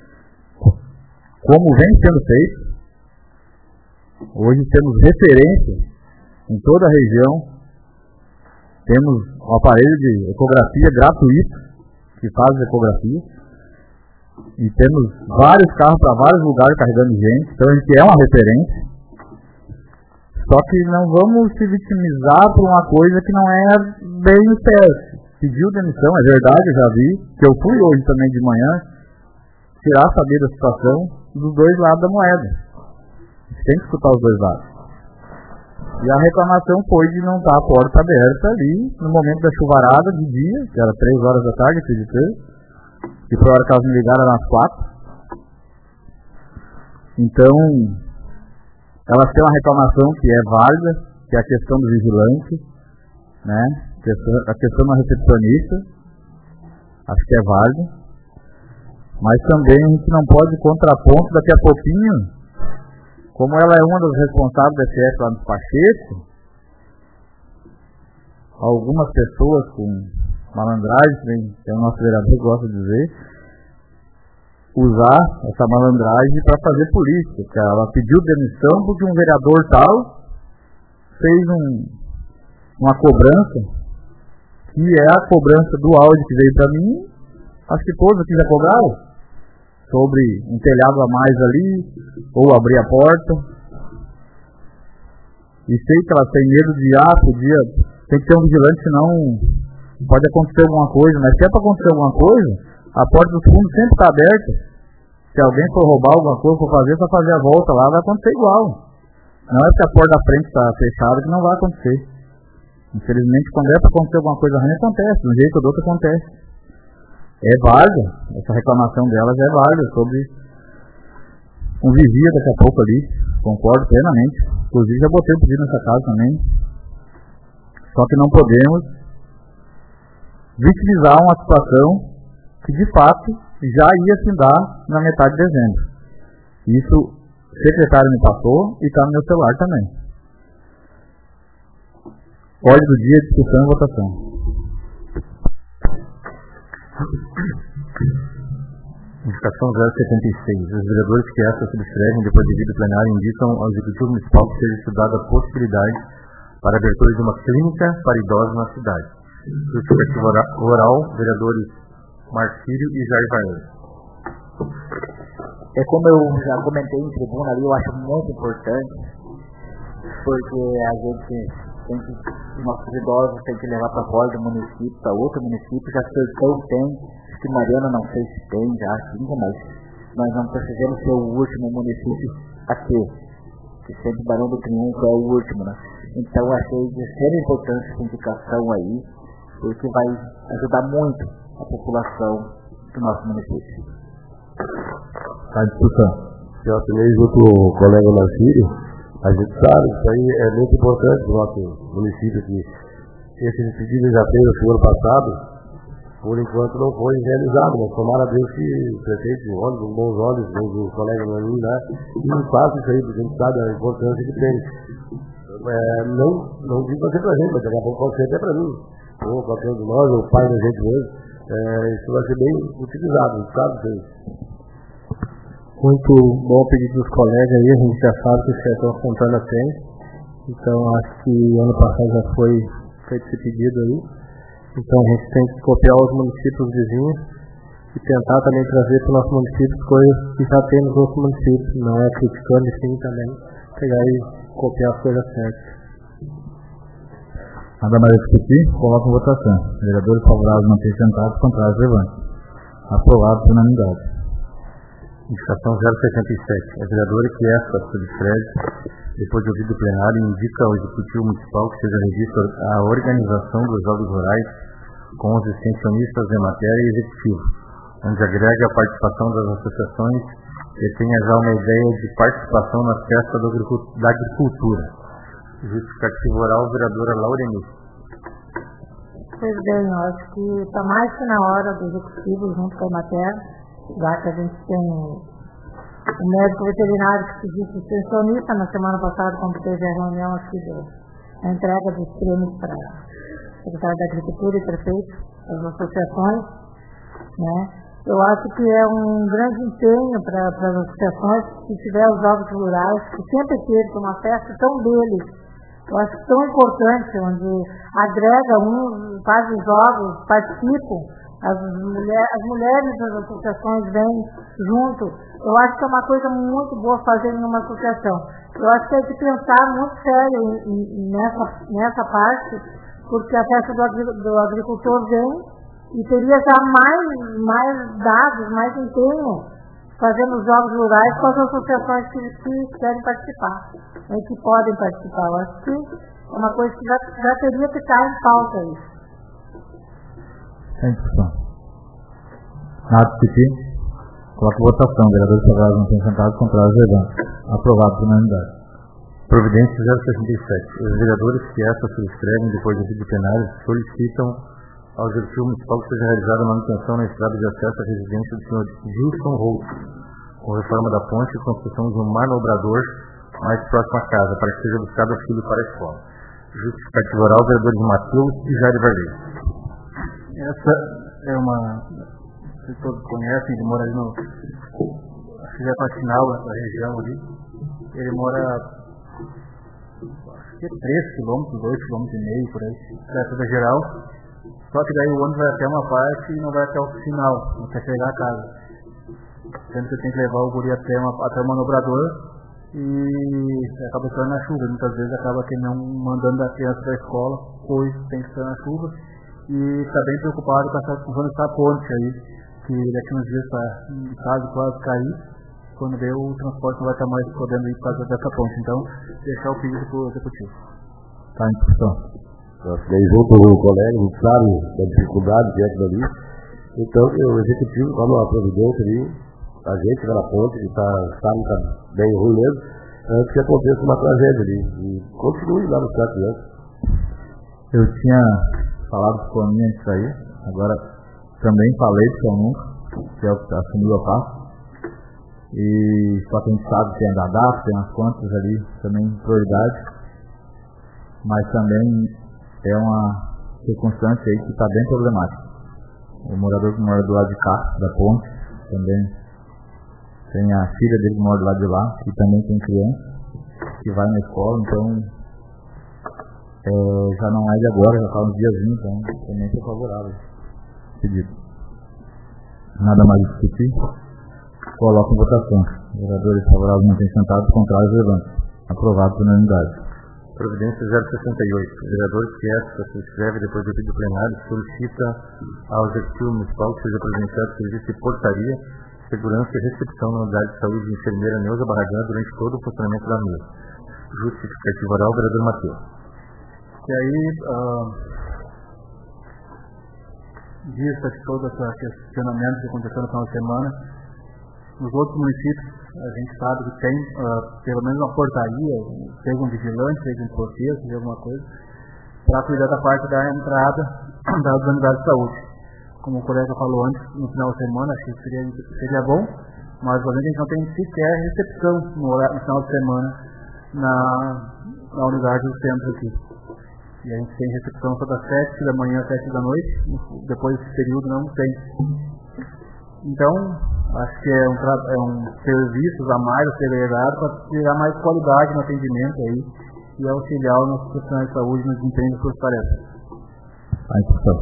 como vem sendo feito. Hoje temos referência em toda a região. Temos um aparelho de ecografia gratuito, que faz ecografia. E temos vários carros para vários lugares carregando gente. Então a gente é uma referência. Só que não vamos se vitimizar por uma coisa que não é bem certo. Pediu demissão, é verdade, eu já vi. Que eu fui hoje também de manhã tirar saber da situação dos dois lados da moeda. A gente tem que escutar os dois lados. E a reclamação foi de não estar a porta aberta ali, no momento da chuvarada de dia, que era 3 horas da tarde, acreditei, e foi a hora que elas me ligaram, era às 4. Então, elas têm uma reclamação que é válida, que é a questão do vigilante, né? A questão da recepcionista, acho que é válida, mas também a gente não pode contraponto daqui a pouquinho. Como ela é uma das responsáveis da SF lá no Pacheco, algumas pessoas com malandragem, que é o nosso vereador que gosta de dizer, usar essa malandragem para fazer política. Que ela pediu demissão porque um vereador tal fez uma cobrança, que é a cobrança do áudio que veio para mim, acho que todos aqui já cobraram, sobre um telhado a mais ali, ou abrir a porta. E sei que ela tem medo de, tem que ter um vigilante, senão pode acontecer alguma coisa, mas se é para acontecer alguma coisa, a porta do fundo sempre está aberta. Se alguém for roubar alguma coisa, for fazer, só fazer a volta lá, vai acontecer igual. Não é que a porta da frente está fechada que não vai acontecer. Infelizmente, quando é para acontecer alguma coisa ruim, acontece, de um jeito ou do outro acontece. É válida, essa reclamação delas é válida sobre um vigia daqui a pouco ali, concordo plenamente. Inclusive já botei o pedido nessa casa também. Só que não podemos vitimizar uma situação que de fato já ia se dar na metade de dezembro. Isso o secretário me passou e está no meu celular também. Ordem do dia, discussão e votação. Indicação 076. Os vereadores que esta subscrevem, depois de vida plenária, indicam ao Executivo Municipal que seja estudada a possibilidade para a abertura de uma clínica para idosos na cidade. Justificativa oral, vereadores Marcílio e Jair Varela. Como eu já comentei em tribuna ali, eu acho muito importante, porque a gente tem que, nossos idosos tem que levar para fora do município, para outro município, já Sertão tem, acho que Mariana não sei se tem já, ainda, mas nós não precisamos ser o último município a ter, que sempre Barão do Triunfo é o último, né? Então achei de extrema importância essa indicação aí, porque vai ajudar muito a população do nosso município. A discussão. Eu assinei junto com o colega Marcílio. A gente sabe que isso aí é muito importante para o nosso município, que esses pedidos já fez o ano passado, por enquanto não foi realizado, mas tomara a Deus que o prefeito, bons olhos, o colega Maninho, né, não faça isso aí, porque a gente sabe a importância que tem. Não digo para ser para a gente, mas daqui a pouco pode ser até para mim, ou qualquer um de nós, ou o pai da gente mesmo. Isso vai ser bem utilizado, a gente sabe disso. Muito bom pedido dos colegas aí, a gente já sabe que o Sertão Santana tem, então acho que ano passado já foi feito esse pedido aí, então a gente tem que copiar os municípios vizinhos e tentar também trazer para o nosso município coisas que já tem nos outros municípios, não é criticando e sim também pegar e copiar as coisas certas. Nada mais a discutir, coloca em votação. Vereadores favoráveis manter sentados, contrários levantes. Aprovado por unanimidade. Indicação 067. A vereadora que esta subscreve, depois de ouvido o plenário, indica ao Executivo Municipal que seja revista a organização dos Jogos Rurais com os extensionistas em matéria e executivo, onde agrega a participação das associações e tenha já uma ideia de participação na festa da agricultura. Justificativa oral, vereadora Laureni. Pois bem, eu acho que está mais que na hora do Executivo, junto com a matéria, já que a gente tem o médico veterinário que se disse extensionista na semana passada, quando teve a reunião aqui da entrega dos prêmios para o secretário da Agricultura e prefeito, as associações, né? Eu acho que é um grande empenho para as associações, se tiver os jogos rurais, que sempre teve uma festa tão deles, eu acho tão importante, onde agrega faz os jogos, participam. As mulheres das associações vêm junto. Eu acho que é uma coisa muito boa fazer em uma associação. Eu acho que tem que pensar muito sério nessa parte, porque a festa do agricultor vem e teria já mais dados, mais empenho, fazendo os jogos rurais com as associações que querem participar, e que podem participar. Eu acho que é uma coisa que já teria que estar em pauta isso. Sem discussão. Nada discutir. Coloca votação. Vereadores favoráveis não têm sentados, contrários levantes. Aprovado por unanimidade. Providência 067. Os vereadores que esta subscrevem depois do vídeo plenário solicitam ao Executivo Municipal que seja realizada a manutenção na estrada de acesso à residência do senhor Gilson Holt, com reforma da ponte e construção de um manobrador mais próximo à casa, para que seja buscado auxílio para a escola. Justificativa oral, vereadores Matheus e Jair Varela. Essa é uma, vocês todos conhecem, ele mora ali no, acho que já está final da região ali, ele mora, acho que 3 km, 2,5 km por aí, perto da geral, só que daí o ônibus vai até uma parte e não vai até o final, até chegar a casa. Sendo que tem que levar o guri até o manobrador e acaba estando na chuva, muitas vezes acaba que não mandando a criança da escola, pois tem que estar na chuva. E está bem preocupado com essa ponte aí, que daqui uns dias está em caso quase cair, quando vê o transporte não vai estar mais podendo ir por causa dessa ponte. Então, deixar o pedido para o executivo. Está em discussão. Daí junto com o colega, a gente sabe da dificuldade que é aquilo ali. Então, o executivo toma uma providência ali, a gente vai na ponte, que está bem ruim mesmo, antes que aconteça uma tragédia ali. E continue lá no Estado de Criança. Eu tinha falado com a minha disso aí, agora também falei do seu nunca, que é o que assumiu a pasta. E só que a gente sabe que tem a DADAF, tem as contas ali também prioridade, mas também é uma circunstância aí que está bem problemática. O morador que mora do lado de cá, da ponte, também tem a filha dele que mora do lado de lá, que também tem criança, que vai na escola, então já não é de agora, já faz uns diazinhos, então também sou favorável. Pedido. Nada mais discutir. Coloco em votação. Vereadores favoráveis não têm sentado, contrários levantam. Aprovado por unanimidade. Providência 068. O vereador que se inscreve depois do pedido plenário solicita ao Executivo Municipal que seja providenciado serviço de portaria, segurança e recepção na unidade de saúde de enfermeira Neuza Barragán durante todo o funcionamento da mesa. Justificativo oral, vereador Matheus. E aí, vista de todo esse questionamento que aconteceu no final de semana, nos outros municípios a gente sabe que tem pelo menos uma portaria, seja um vigilante, seja um porteiro, seja alguma coisa, para cuidar da parte da entrada das unidades de saúde. Como o colega falou antes, no final de semana, acho que seria bom, mas a gente não tem sequer recepção no final de semana na unidade do centro aqui. E a gente tem recepção só das 7 da manhã às 7 da noite, depois desse período não tem. Então, acho que é um serviço a mais a ser agregado para tirar mais qualidade no atendimento aí e auxiliar os nossos profissionais de saúde no desempenho das suas tarefas. A discussão.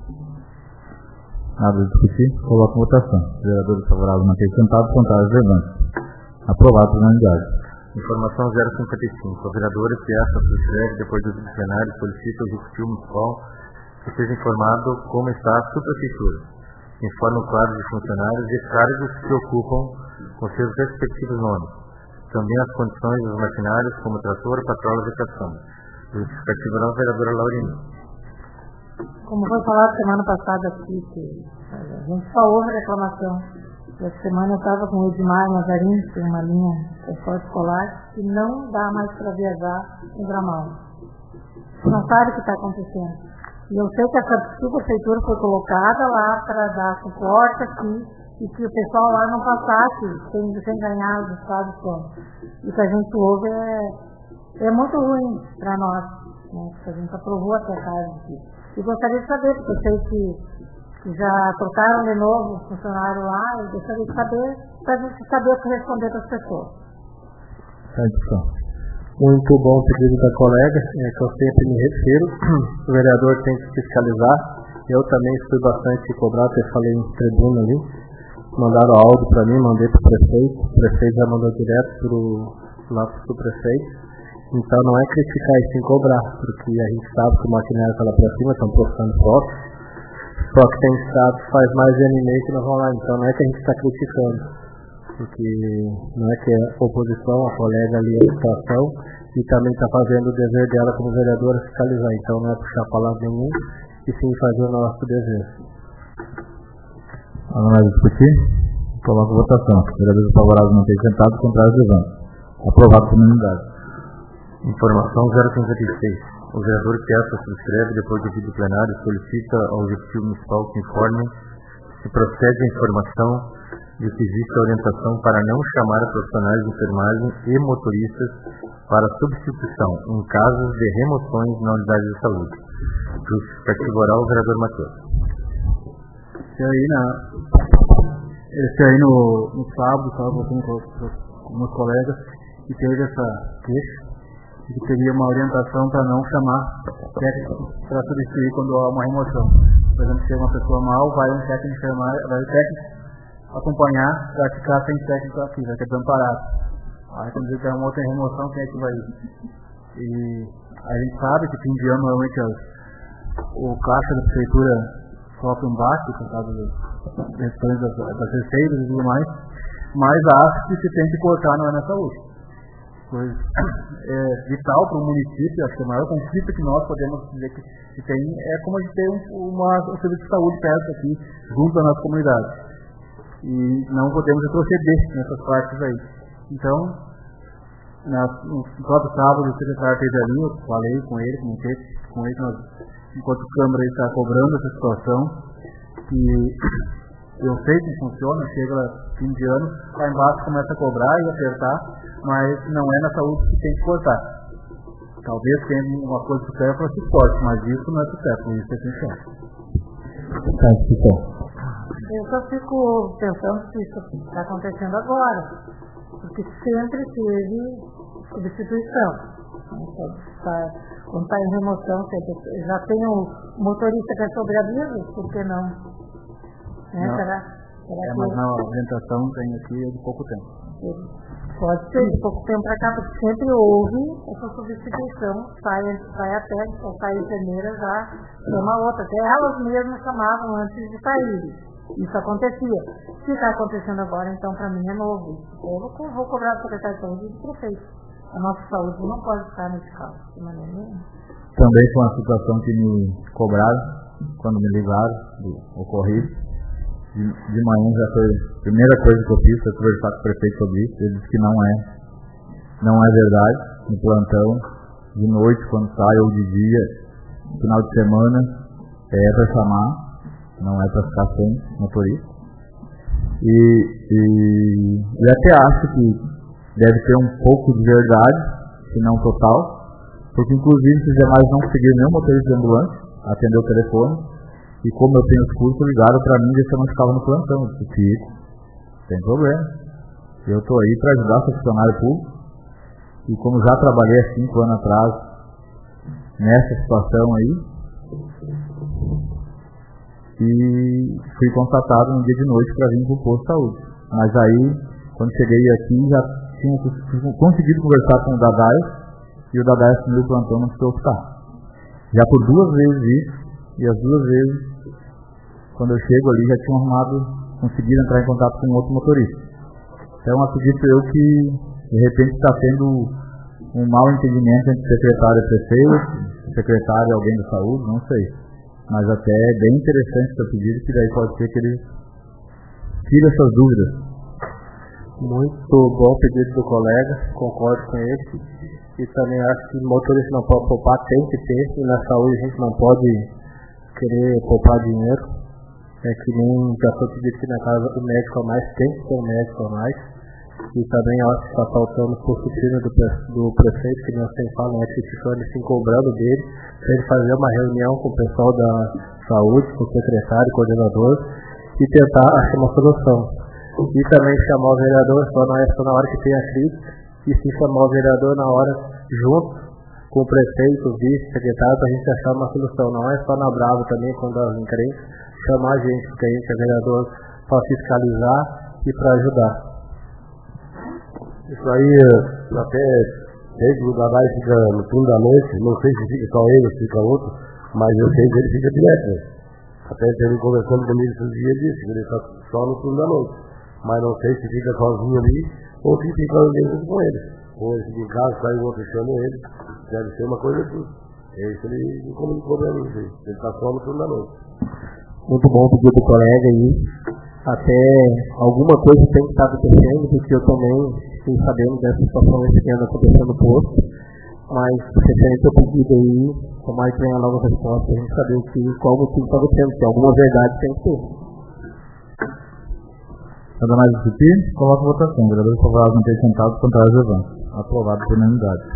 Nada a discutir, coloco em votação. Vereadores favoráveis não têm sentado, contrários levantam. Aprovado por unanimidade. Informação 055. O vereador que se inscreve depois do plenário solicita ao Executivo Municipal que seja informado como está a sua prefeitura. Informa o quadro de funcionários e cargos que ocupam com seus respectivos nomes. Também as condições dos maquinários como trator, patrolas e caçamba. Justificativo oral, vereadora Laurina. Como foi falado semana passada aqui, que a gente só ouve reclamação. Essa semana eu estava com o Edmar Nazarim, que tem uma linha transporte escolar, que não dá mais para viajar em Gramado. Não sabe o que está acontecendo. E eu sei que essa prefeitura foi colocada lá para dar suporte aqui e que o pessoal lá não passasse sem ganhar os estados todos. E o que a gente ouve é muito ruim para nós, né? Porque a gente aprovou essa casa aqui. E gostaria de saber, porque eu sei que já trocaram de novo o funcionário lá, e gostaria de saber, para a gente saber o que responder para as pessoas. Muito bom o pedido da colega, que eu sempre me refiro. O vereador tem que fiscalizar. Eu também fui bastante cobrado, eu falei em tribuna ali. Mandaram áudio para mim, mandei para o prefeito. O prefeito já mandou direto lá para o prefeito. Então não é criticar e sim cobrar, porque a gente sabe que o maquinário está lá para cima, estão postando fotos. Só que tem estado faz mais de ano e meio que não vão lá, então não é que a gente está criticando, porque não é que a oposição, a colega ali a situação, e também está fazendo o dever dela como vereadora fiscalizar, então não é puxar palavra nenhum, e sim fazer o nosso dever. Vamos lá discutir? Coloco votação. Vereadores favoráveis não têm sentado, contrários levantam. Aprovado por unanimidade. Informação 056. O vereador que se inscreve depois do pedido plenário solicita ao Executivo Municipal que informe se procede a informação de que existe orientação para não chamar profissionais de enfermagem e motoristas para substituição em casos de remoções na unidade de saúde. Justificativo oral, o vereador Matheus. Esse aí no sábado, estava voltando com meus colegas, e teve essa queixa de que teria uma orientação para não chamar técnico para substituir quando há uma remoção. Por exemplo, se uma pessoa mal, vai um técnico de enfermagem, vai o técnico acompanhar para ficar sem técnico aqui, vai ter desamparado. Aí quando tem uma outra remoção, quem é que vai ir? E a gente sabe que fim de ano normalmente o caixa da prefeitura sofre um baixo por causa das receitas e tudo mais, mas acho que se tem que cortar não é na saúde. É vital para o município, acho que a maior conquista que nós podemos dizer que tem é como a gente ter um serviço de saúde perto aqui, junto à nossa comunidade. E não podemos retroceder nessas partes aí. Então, no próprio sábado, o secretário esteve ali, eu falei com ele, comentei com ele, enquanto o Câmara está cobrando essa situação, que eu sei que funciona, chega fim de ano, lá embaixo começa a cobrar e apertar, mas não é na saúde que tem que cortar. Talvez tenha uma coisa supérflua para suporte, mas isso não é supérfluo, isso é essencial. Eu só fico pensando se isso está acontecendo agora, porque sempre teve substituição. Quando está em remoção, já tem um motorista que é sobre aviso, por que não? Mas na orientação tem aqui de pouco tempo. Pode ser de pouco tempo para cá, porque sempre houve essa substituição, sai a técnica, sai a enfermeira, já chama outra. Até elas mesmas chamavam antes de sair. Isso acontecia. Se está acontecendo agora, então para mim é novo. Eu vou cobrar do secretário de saúde e do prefeito. A nossa saúde não pode estar nesse caso, de maneira nenhuma. Também foi uma situação que me cobraram quando me ligaram do ocorrido. De manhã já foi a primeira coisa que eu fiz, foi conversar com o prefeito sobre isso. Ele disse que não é verdade. No plantão, de noite, quando sai, ou de dia, final de semana, é para chamar, não é para ficar sem motorista. E até acho que deve ter um pouco de verdade, se não total, porque inclusive os demais não conseguiram nenhum motorista de ambulância atender o telefone. E como eu tenho os cursos, ligaram para mim e eu não ficava no plantão. Eu disse, Fico, sem problema. Eu estou aí para ajudar o funcionário público. E como já trabalhei há 5 anos atrás nessa situação aí, e fui contratado no dia de noite para vir para o posto de saúde. Mas aí, quando cheguei aqui, já tinha conseguido conversar com o Dadai, e o Dadai assumiu o plantão no seu hospital. Já por 2 vezes isso, e as 2 vezes, quando eu chego ali, já tinham conseguido entrar em contato com outro motorista. Então, acredito eu que, de repente, está tendo um mau entendimento entre secretário e prefeito, secretário e alguém da saúde, não sei. Mas até é bem interessante o seu pedido, que daí pode ser que ele tire essas dúvidas. Muito bom o pedido do colega, concordo com ele. E também acho que o motorista não pode poupar, tem que ter, e na saúde a gente não pode querer poupar dinheiro. É que nem já foi pedido aqui na casa o médico a mais, tem que ter um médico a mais. E também acho que está faltando por cima do prefeito, que nós sempre falamos, que ficou assim cobrando dele, para ele fazer uma reunião com o pessoal da saúde, com o secretário, coordenador, e tentar achar uma solução. E também chamar o vereador só na hora que tem a crise, e se chamar o vereador na hora, junto com o prefeito, o vice-secretário, para a gente achar uma solução. Não é só na Brava também, quando as encrencas, chamar a gente, porque a gente é vereador, para fiscalizar e para ajudar. Isso aí, até desde o Dadai fica no turno da noite, não sei se fica só ele ou se fica outro, mas eu sei que ele fica direto, né? Até ele conversando comigo esses dias, ele disse que ele está só no turno da noite, mas não sei se fica sozinho ali ou se fica alguém junto com ele. Ou ele fica em casa, sai o outro chama ele, deve ser uma coisa assim. É isso, ele me comunicou para mim, ele está só no turno da noite. Muito bom o pedido do colega aí. Até alguma coisa tem que estar acontecendo, porque eu também fiquei sabendo dessa situação que anda acontecendo no posto. Mas, referente ao pedido aí, tomara que venha logo a resposta, a gente saber qual motivo está acontecendo, se alguma verdade tem que ter. Nada mais discutir? Coloca a votação. Vereadores favoráveis não ter sentados, contrários levantam. Aprovado por unanimidade.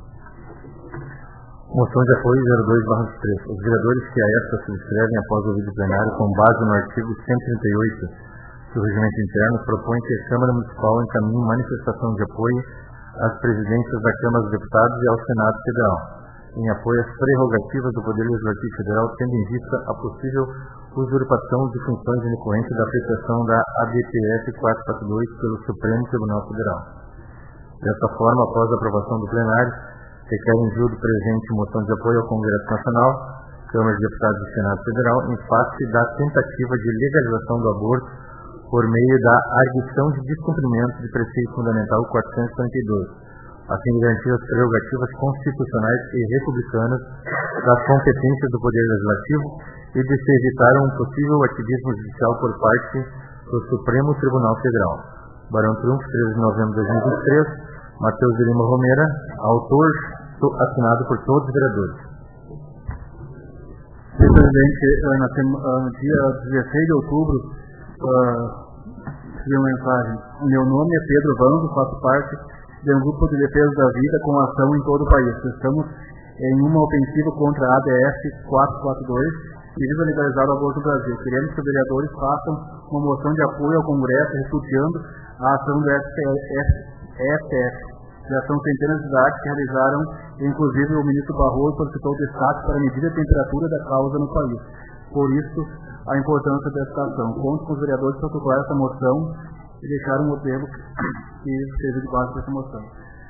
Moção de apoio 02/3. Os vereadores que a esta se subscrevem após o vídeo plenário com base no artigo 138 do Regimento Interno propõem que a Câmara Municipal encaminhe manifestação de apoio às presidências da Câmara dos Deputados e ao Senado Federal, em apoio às prerrogativas do Poder Legislativo Federal, tendo em vista a possível usurpação de funções em decorrência da apreciação da ADPF 442 pelo Supremo Tribunal Federal. Dessa forma, após a aprovação do plenário, requer envio do presente moção de apoio ao Congresso Nacional, Câmara de Deputados e Senado Federal, em face da tentativa de legalização do aborto por meio da arguição de descumprimento de preceito fundamental 442, a fim de garantir as prerrogativas constitucionais e republicanas das competências do Poder Legislativo e de se evitar um possível ativismo judicial por parte do Supremo Tribunal Federal. Barão Triunfo, 13 de novembro de 2023, Matheus de Lima Romera, autor, assinado por todos os vereadores. Senhor presidente, no dia 16 de outubro, recebi uma mensagem. Meu nome é Pedro Vando, faço parte de um grupo de defesa da vida com ação em todo o país. Estamos em uma ofensiva contra a ADF 442 que visa legalizar o aborto no Brasil. Queremos que os vereadores façam uma moção de apoio ao Congresso repudiando a ação do STF. Já são centenas de cidades que realizaram, inclusive o ministro Barroso solicitou destaque para medir a temperatura da causa no país. Por isso, a importância desta ação. Conto com os vereadores protocolar essa moção e deixar um modelo que seja de base dessa moção.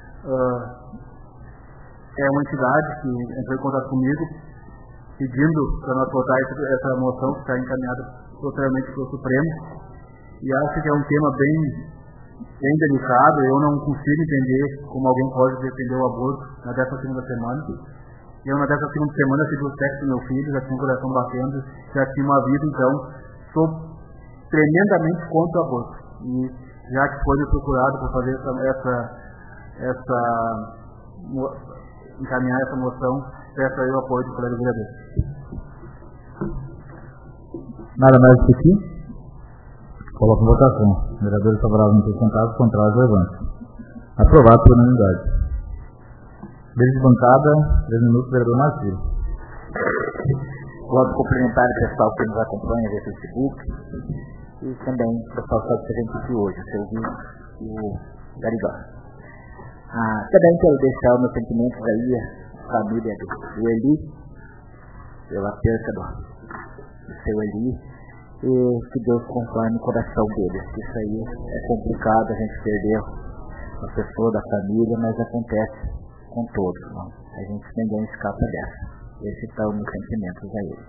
É uma entidade que entrou em contato comigo pedindo para nós votar essa moção que está encaminhada posteriormente pelo Supremo, e acho que é um tema bem delicado. Eu não consigo entender como alguém pode defender o aborto na 12ª semana. Eu na 12ª semana tive o sexo do meu filho, já tinha o coração batendo, já tinha uma vida, então sou tremendamente contra o aborto. E já que foi me procurado para fazer encaminhar essa moção, peço aí o apoio do colega vereador. Nada mais do que aqui? Coloco em votação. Vereadores favoráveis não sustentados, contrários relevantes. Aprovado por unanimidade. Beijo de bancada, 3 minutos, vereador Marcelo. Logo cumprimentar o pessoal que nos acompanha via Facebook e também o pessoal que está presente aqui hoje, o seu Vitor e o Garibá. Também quero deixar os meus sentimentos aí, a família do Eli, pela perca do seu Eli, e que Deus conforme o coração deles. Isso aí é complicado a gente perder uma pessoa da família, mas acontece com todos, não? Ninguém escapa dessa. Esses são meus sentimentos a eles.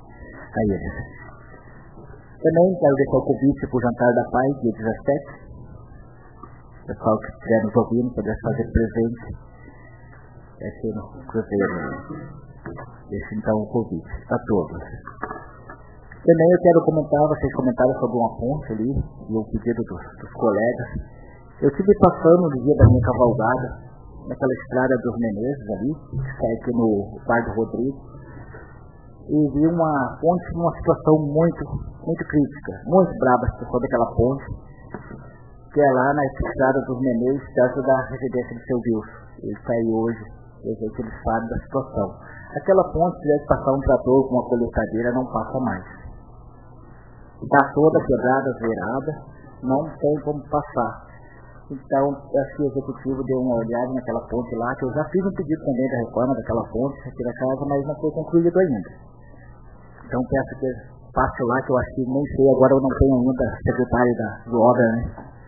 Também quero deixar o convite para o Jantar da Paz, dia 17. O pessoal que estiver nos ouvindo poder fazer presente aqui no Cruzeiro. Deixo então o convite a todos. Também eu quero comentar, vocês comentaram sobre uma ponte ali, e o pedido dos colegas. Eu estive passando no dia da minha cavalgada, naquela estrada dos Menezes ali, que sai aqui no Bar do Rodrigo, e vi uma ponte numa situação muito crítica, muito brava a situação daquela ponte, que é lá na estrada dos Menezes, perto da residência do seu Wilson. Ele está aí hoje, eu sei que ele sabe da situação. Aquela ponte, se tivesse passar um trator com uma coletadeira, não passa mais. Está toda quebrada, zerada, não tem como passar. Então, eu acho que o executivo deu uma olhada naquela ponte lá, que eu já fiz um pedido também da reforma daquela ponte aqui da casa, mas não foi concluído ainda. Então, peço que passe lá, que eu acho que nem sei, agora eu não tenho ainda secretário do obra, né?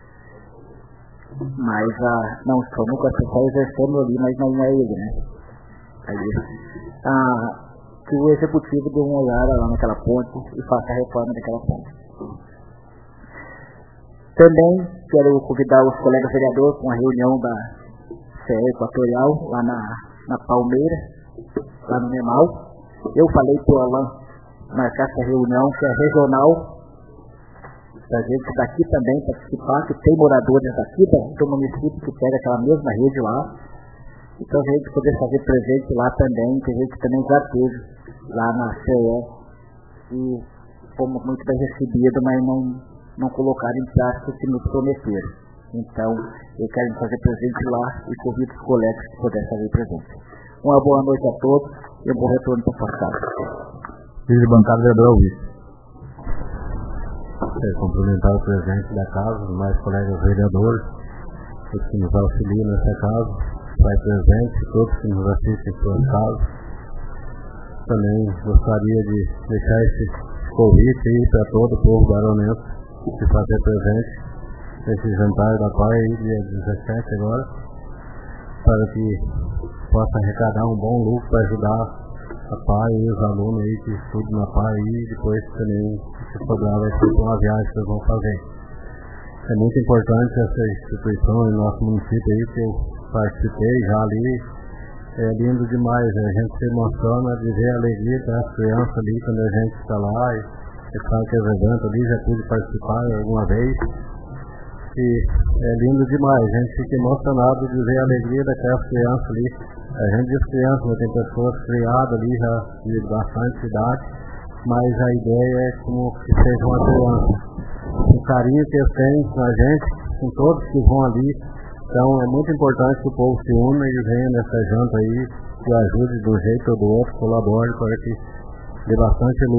Mas, não, estou nunca exercendo ali, mas não é ele, né? Aí, que o executivo dê uma olhada lá naquela ponte e faça a reforma daquela ponte. Também quero convidar os colegas vereadores para uma reunião da CE Equatorial, lá na Palmeira, lá no Nemal. Eu falei para o Alain marcar essa reunião, que é regional, da gente daqui também participar, que tem moradores daqui do município que pega aquela mesma rede lá. Então a gente poder fazer presente lá também, que a gente também já teve lá na CE, e fomos muito bem recebidos, mas não colocaram em prática o que nos prometeram. Então, eu quero fazer presente lá e convido os colegas que puderem fazer presente. Uma boa noite a todos e um bom retorno para sua casa. Líder bancada, vereador Alves. Cumprimentar o presidente da casa, os mais colegas vereadores, os que nos auxiliam nessa casa, vai presente, todos que nos assistem em suas casas. Também gostaria de deixar esse convite aí para todo o povo baronense de fazer presente nesse jantar da PAI, dia 17 agora, para que possa arrecadar um bom lucro para ajudar a PAI e os alunos aí que estudam na PAI, e depois também, se sobrar, vai ser uma viagem que eles vão fazer. É muito importante essa instituição em nosso município aí, que eu participei já ali. É lindo demais, a gente se emociona de ver a alegria das crianças ali quando a gente está lá. E sabe que é evento ali, já pude participar alguma vez. E é lindo demais, a gente fica emocionado de ver a alegria daquelas crianças ali. A gente diz crianças, mas tem pessoas criadas ali já de bastante idade, mas a ideia é como que seja uma criança. O carinho que eles têm com a gente, com todos que vão ali. Então é muito importante que o povo se una e venha nessa janta aí, que ajude de um jeito ou do outro, colabore para que dê bastante lucro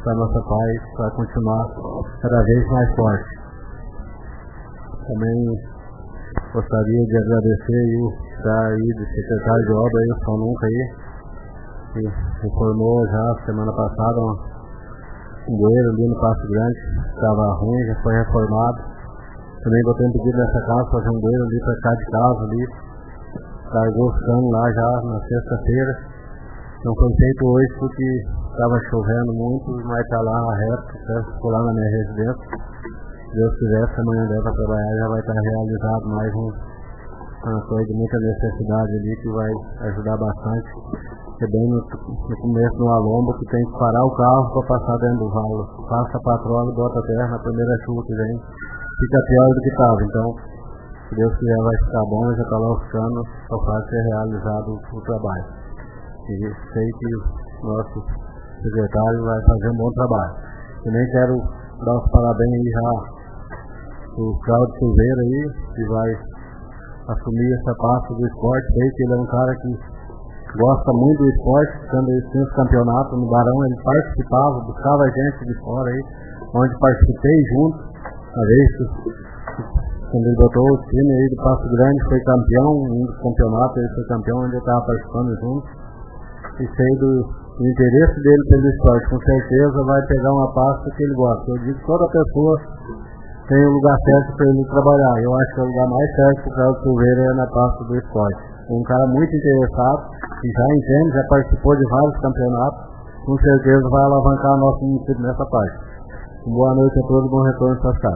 para a nossa paz, para continuar cada vez mais forte. Também gostaria de agradecer aí do secretário de obra, o São Nunca aí, que reformou já semana passada um bueiro ali no Passo Grande, estava ruim, já foi reformado. Também botei um pedido nessa casa, fazer um bueiro ali para cá de casa ali. Largou os canos lá já na sexta-feira. Não foi feito hoje porque estava chovendo muito, mas está lá reto, ficou lá na minha residência. Se Deus quiser, se amanhã der para trabalhar, já vai estar realizado mais uma coisa de muita necessidade ali que vai ajudar bastante. É bem no começo no Alombo que tem que parar o carro para passar dentro do valo. Passa a patrola e bota a terra na primeira chuva que vem. Fica pior do que estava. Então, se Deus quiser vai ficar bom, já está lá os canos, só faz ser realizado o trabalho. E sei que o nosso secretário vai fazer um bom trabalho. Também quero dar os parabéns aí já pro Claudio Silveira aí, que vai assumir essa pasta do esporte. Sei que ele é um cara que gosta muito do esporte, quando ele tinha os campeonatos no Barão, ele participava, buscava gente de fora aí, onde participei junto, uma vez quando ele botou o time aí do Passo Grande, foi campeão, um dos campeonatos, ele foi campeão, onde eu estava participando junto, e sei do interesse dele pelo esporte, com certeza vai pegar uma pasta que ele gosta. Eu digo que toda pessoa tem um lugar certo para ele trabalhar, eu acho que o lugar mais certo para o Claudio Silveira é na pasta do esporte. Um cara muito interessado, que já entende, já participou de vários campeonatos, com certeza vai alavancar a nossa iniciativa nessa parte. Boa noite a todos, bom retorno para casa.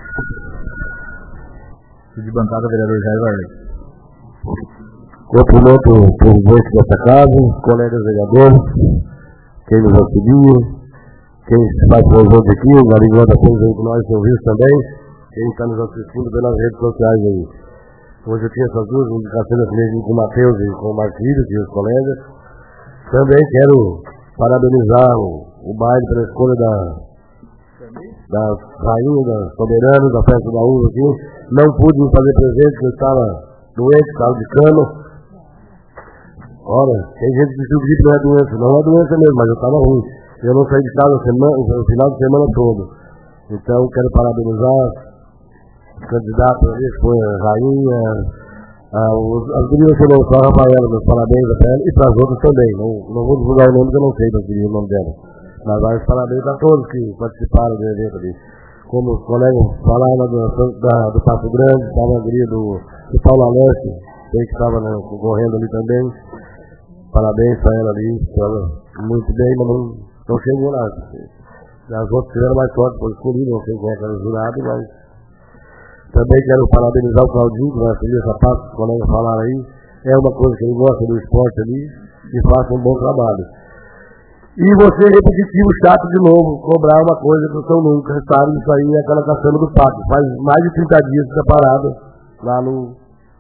De bancada, vereador Jair Varley. Cumprimento o presidente dessa casa, colegas vereadores, quem nos auxilia, quem faz presente aqui, o Galinho da Coisa aí que nós ouvimos também, quem está nos assistindo pelas redes sociais aí. Hoje eu tinha essas duas indicações com o Matheus e com o Marcílio, e os colegas. Também quero parabenizar o baile pela escolha da rainha, da soberana, da festa da uva aqui. Não pude me fazer presente, porque eu estava doente, estava de cano. Olha, tem gente que diz que não é doença. Não é doença mesmo, mas eu estava ruim. Eu não saí de casa o final de semana todo. Então, quero parabenizar candidato ali, foi a rainha, as meninas que não são a Rafaela, meus parabéns a ela e para as outras também. Não vou divulgar o nome que eu não sei o nome dela. Mas vários parabéns a todos que participaram do evento ali. Como os colegas falaram do Passo Grande, da alegria do Paulo Alessio, sei que estava concorrendo ali também. Parabéns para ela ali, muito bem, mas não chegou lá. As outras tiveram mais sorte, foi escolhido, não sei quem é que era jurado, mas também quero parabenizar o Claudinho, que vai assumir essa parte, os colegas falaram aí. É uma coisa que ele gosta do esporte ali e faça um bom trabalho. E você, repetitivo, chato de novo, cobrar uma coisa que o São Nunca sabe, isso aí é aquela caçamba do pato. Faz mais de 30 dias que está parado lá no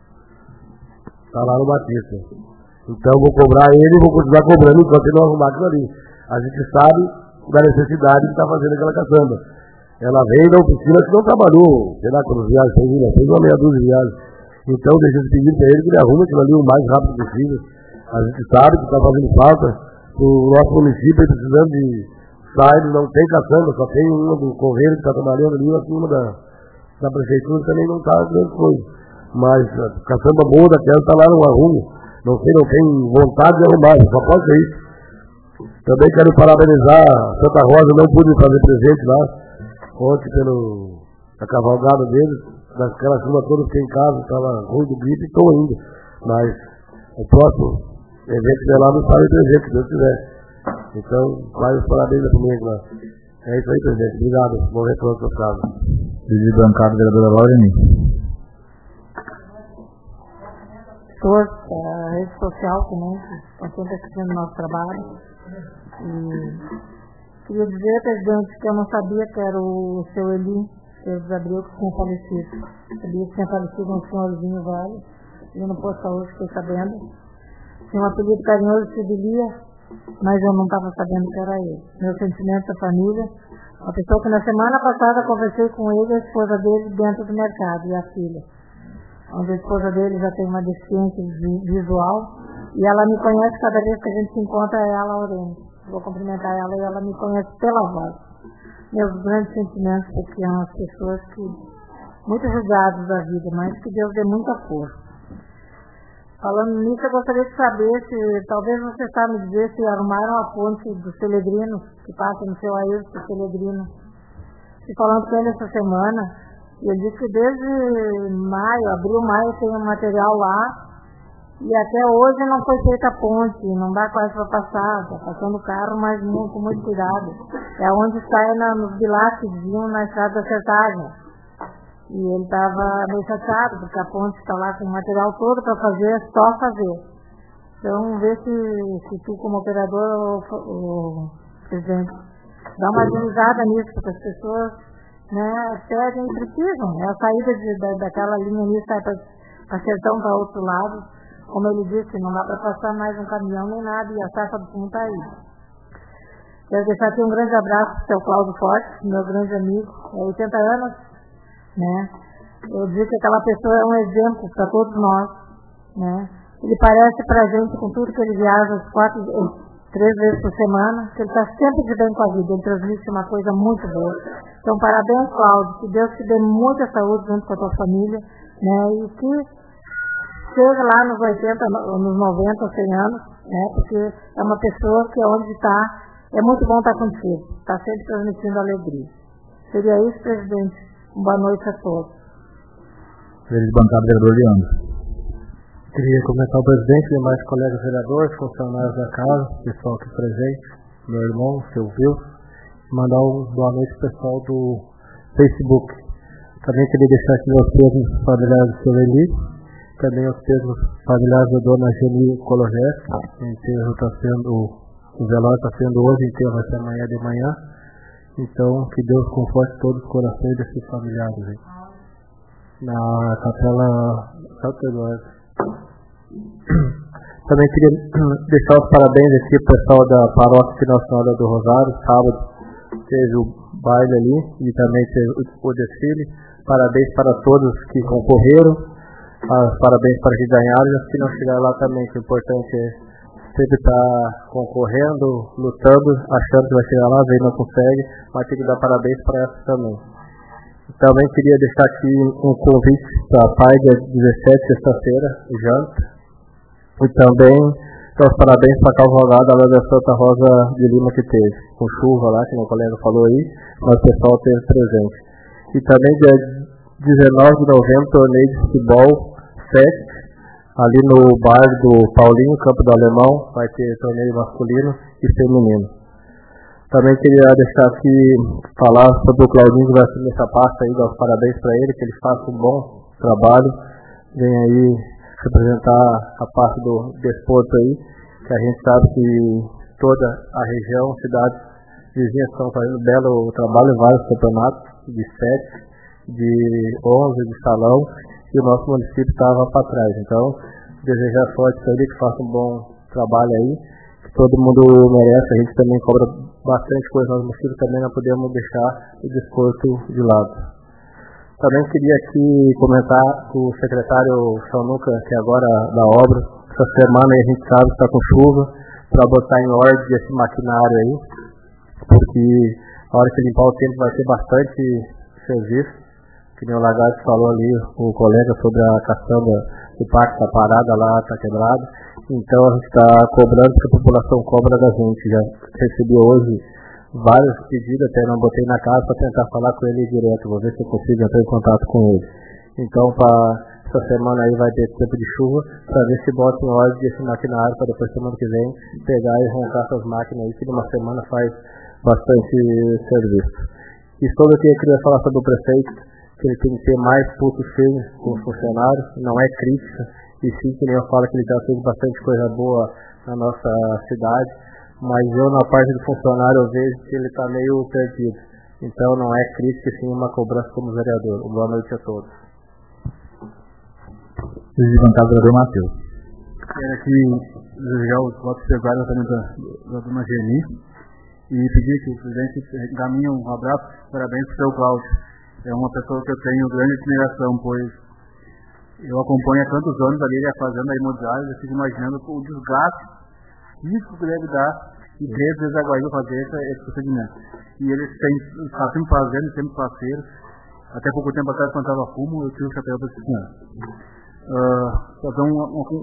Batista. Então vou cobrar ele e vou continuar cobrando enquanto ele não arrumar aquilo ali. A gente sabe da necessidade de estar fazendo aquela caçamba. Ela veio da oficina que não trabalhou, sei lá quantas viagens fez uma meia dúzia de viagens. Então deixa de pedir para ele que ele arrume aquilo ali o mais rápido possível. A gente sabe que está fazendo falta. O nosso município precisando de saídas, não tem caçamba, só tem uma do Correio que está trabalhando ali, uma da prefeitura também não está grande coisa. Mas a caçamba boa daquela está lá no arrumo. Não tem vontade de arrumar, só pode ser isso. Também quero parabenizar a Santa Rosa, não pude fazer presente lá. Ontem a cavalgada deles, daquela chuva toda, fiquei em casa, estava ruim do gripe e estou indo. Mas o próximo evento que é lá não sabe presente, se Deus quiser. Então, faz os parabéns comigo lá. É isso aí, presidente. Obrigado. Bom retorno para casa. De bancada, vereadora Laureni. Pessoas, a rede social também, que estão sempre assistindo o nosso trabalho. E queria dizer, presidente, que eu não sabia que era o seu Eli, seu Gabriel, que tinha falecido. Sabia que tinha falecido um senhorzinho velho, e no posto de saúde fiquei sabendo. Tinha um apelido carinhoso de Sibilia, mas eu não estava sabendo que era ele. Meu sentimento da família, uma pessoa que na semana passada conversei com ele, a esposa dele dentro do mercado, e a filha. Onde a esposa dele já tem uma deficiência visual, e ela me conhece cada vez que a gente se encontra, é ela, Aurélio. vou cumprimentar ela e ela me conhece pela voz. Meus grandes sentimentos, porque são as pessoas que, muito judiadas da vida, mas que Deus dê muita força. Falando nisso, eu gostaria de saber se, talvez você saiba me dizer se arrumaram a ponte do Celebrino, que passa no seu Ailton do Celebrino. E falando com ele essa semana, ele disse que desde maio, abril, maio, tem um material lá, e até hoje não foi feita a ponte, não dá quase para passar, está passando o carro, mas com muito cuidado. É onde sai nos bilates que vinham na estrada da Sertagem. E ele estava meio chateado, porque a ponte está lá com o material todo para fazer, é só fazer. Então, vê se tu, como operador, o presidente, dá uma agilizada nisso, porque as pessoas, né, pedem e precisam. É a saída daquela linha ali, sai para Sertão, para outro lado. Como ele disse, não dá para passar mais um caminhão nem nada, e a safra do fundo está aí. Quero deixar aqui um grande abraço para o seu Cláudio Forte, meu grande amigo, 80 anos, né? Eu digo que aquela pessoa é um exemplo para todos nós, né? Ele parece para a gente, com tudo que ele viaja 3 vezes por semana, que ele está sempre de bem com a vida, ele transmite uma coisa muito boa. Então, parabéns, Cláudio, que Deus te dê muita saúde junto com a tua família, né? E que chega lá nos 80, nos 90, 100 anos, né? Porque é uma pessoa que onde está, é muito bom estar contigo, está sempre transmitindo alegria. Seria isso, presidente. Boa noite a todos. Presidente bancada, vereador Leandro. Queria comentar o presidente, demais colegas vereadores, funcionários da casa, pessoal aqui presente, meu irmão, seu Wilson, mandar boa noite pro pessoal do Facebook. Também queria deixar aqui meus termos familiares do seu Eli, também os termos familiares da dona Geni Colorés, o enterro está sendo, o velório está sendo hoje, o enterro vai ser amanhã de manhã. Então, que Deus conforte todos os corações desses familiares aí. Na capela Santo Eduardo. Também queria deixar os parabéns aqui pro pessoal da paróquia Nossa Senhora do Rosário. Sábado teve o baile ali e também teve o desfile. Parabéns para todos que concorreram. Parabéns para que ganharam e os que não chegaram lá também, que o importante é sempre estar concorrendo, lutando, achando que vai chegar lá, às vezes não consegue, mas tem que dar parabéns para essas também. Também queria deixar aqui um convite para a PAI, dia 17, sexta-feira, janta. E também dar os parabéns para a cavalgada lá da Santa Rosa de Lima que teve, com chuva lá, que meu colega falou aí, mas o pessoal teve presente. E também dia 19 de novembro, torneio de futebol 7, ali no bar do Paulinho, Campo do Alemão, vai ter torneio masculino e feminino. Também queria deixar aqui, falar sobre o Claudinho, que vai assumir essa pasta aí, dar os parabéns para ele, que ele faça um bom trabalho, vem aí representar a parte do desporto aí, que a gente sabe que toda a região, cidades vizinhas estão fazendo belo trabalho em vários campeonatos, de 7, de 11, de salão, e o nosso município estava para trás. Então, desejar sorte para ele, que faça um bom trabalho aí, que todo mundo merece. A gente também cobra bastante coisa no município, também não podemos deixar o desporto de lado. Também queria aqui comentar com o secretário Sanuca, que agora da obra, essa semana a gente sabe que está com chuva, para botar em ordem esse maquinário aí, porque a hora que limpar o tempo vai ter bastante serviço. Que nem o Lagarde falou ali, o colega, sobre a questão do parque, está parada lá, está quebrado. Então a gente está cobrando, que a população cobra da gente. Já recebi hoje vários pedidos, até não botei na casa para tentar falar com ele direto. Vou ver se eu consigo entrar em contato com ele. Então, para essa semana aí vai ter tempo de chuva, para ver se bota em ordem esse maquinário, para depois semana que vem pegar e arrancar essas máquinas aí, que numa semana faz bastante serviço. E sobre o que eu queria falar sobre o prefeito, que ele tem que ter mais pulso firme com os funcionários, não é crítica, e sim, que nem eu falo, que ele já fez bastante coisa boa na nossa cidade, mas eu na parte do funcionário eu vejo que ele está meio perdido. Então não é crítica, sim uma cobrança como vereador. Boa noite a todos. Presidente bancada, vereador Matheus. Quero aqui desejar os votos pesados também da dona Geni e pedir que o presidente encaminhe um abraço, parabéns para o seu Cláudio. É uma pessoa que eu tenho grande admiração, pois eu acompanho há tantos anos ali a fazenda imobiliária, eu fico imaginando o desgaste físico que deve dar e 3 vezes a Guaíba fazer esse procedimento. E eles estão sempre fazendo, sempre parceiros. Até pouco tempo atrás, quando estava fumo, eu tive o chapéu para esse senhor. Só dar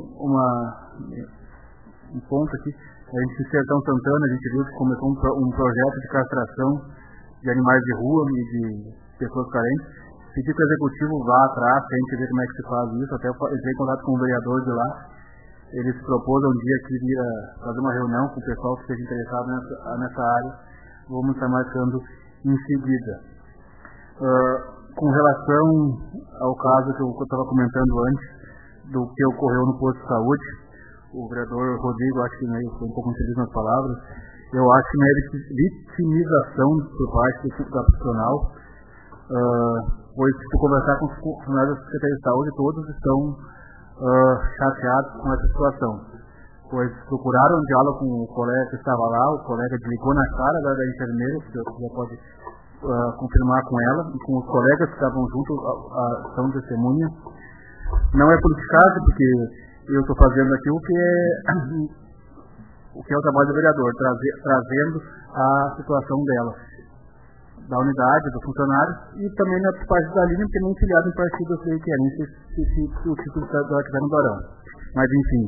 um ponto aqui. A gente em Sertão Santana, a gente viu que começou um projeto de castração de animais de rua e de pessoas carentes. Pedi que o executivo vá atrás, pra gente ver como é que se faz isso. Até entrei em contato com o vereador de lá. Ele se propôs um dia que iria fazer uma reunião com o pessoal que esteja interessado nessa área. Vamos estar marcando em seguida. Com relação ao caso que eu estava comentando antes, do que ocorreu no posto de saúde, o vereador Rodrigo, acho que foi um pouco infeliz nas palavras, eu acho que é vitimização por parte do da profissional, pois se tu conversar com os funcionários da Secretaria de Saúde, todos estão chateados com essa situação, pois procuraram um diálogo com o colega que estava lá, o colega desligou na cara da enfermeira, que já pode confirmar com ela, e com os colegas que estavam junto, são testemunha. Não é politicagem, porque eu estou fazendo aqui o que é o trabalho do vereador, trazendo a situação dela, da unidade, do funcionário, e também na parte da linha, porque não filiado em partido, eu sei que é, nem sei se o título dela estiver no Barão. Mas, enfim.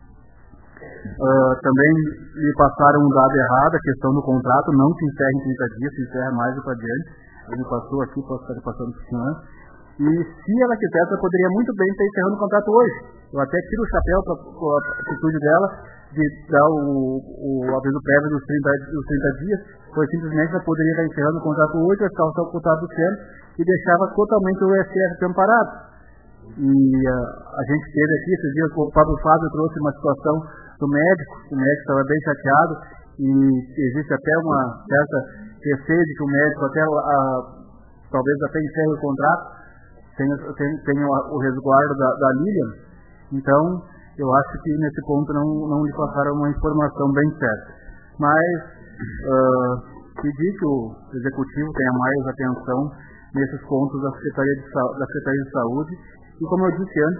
Também me passaram um dado errado, a questão do contrato não se encerra em 30 dias, se encerra mais para adiante. Ele me passou aqui, posso estar passando para o senhor. E se ela quisesse, ela poderia muito bem estar encerrando o contrato hoje. Eu até tiro o chapéu para a atitude dela de dar o aviso prévio dos 30 dias, pois simplesmente ela poderia estar encerrando o contrato hoje, vai ficar o contrato do CEM e deixava totalmente o ISS amparado. E a gente teve aqui esses dias, o Pablo Fábio trouxe uma situação do médico, o médico estava bem chateado e existe até uma certa receio de que o médico talvez até encerre o contrato, tenha o resguardo da Lilian. Então, eu acho que nesse ponto não lhe passaram uma informação bem certa. Mas, pedir que o Executivo tenha mais atenção nesses pontos da Secretaria de Saúde. E como eu disse antes,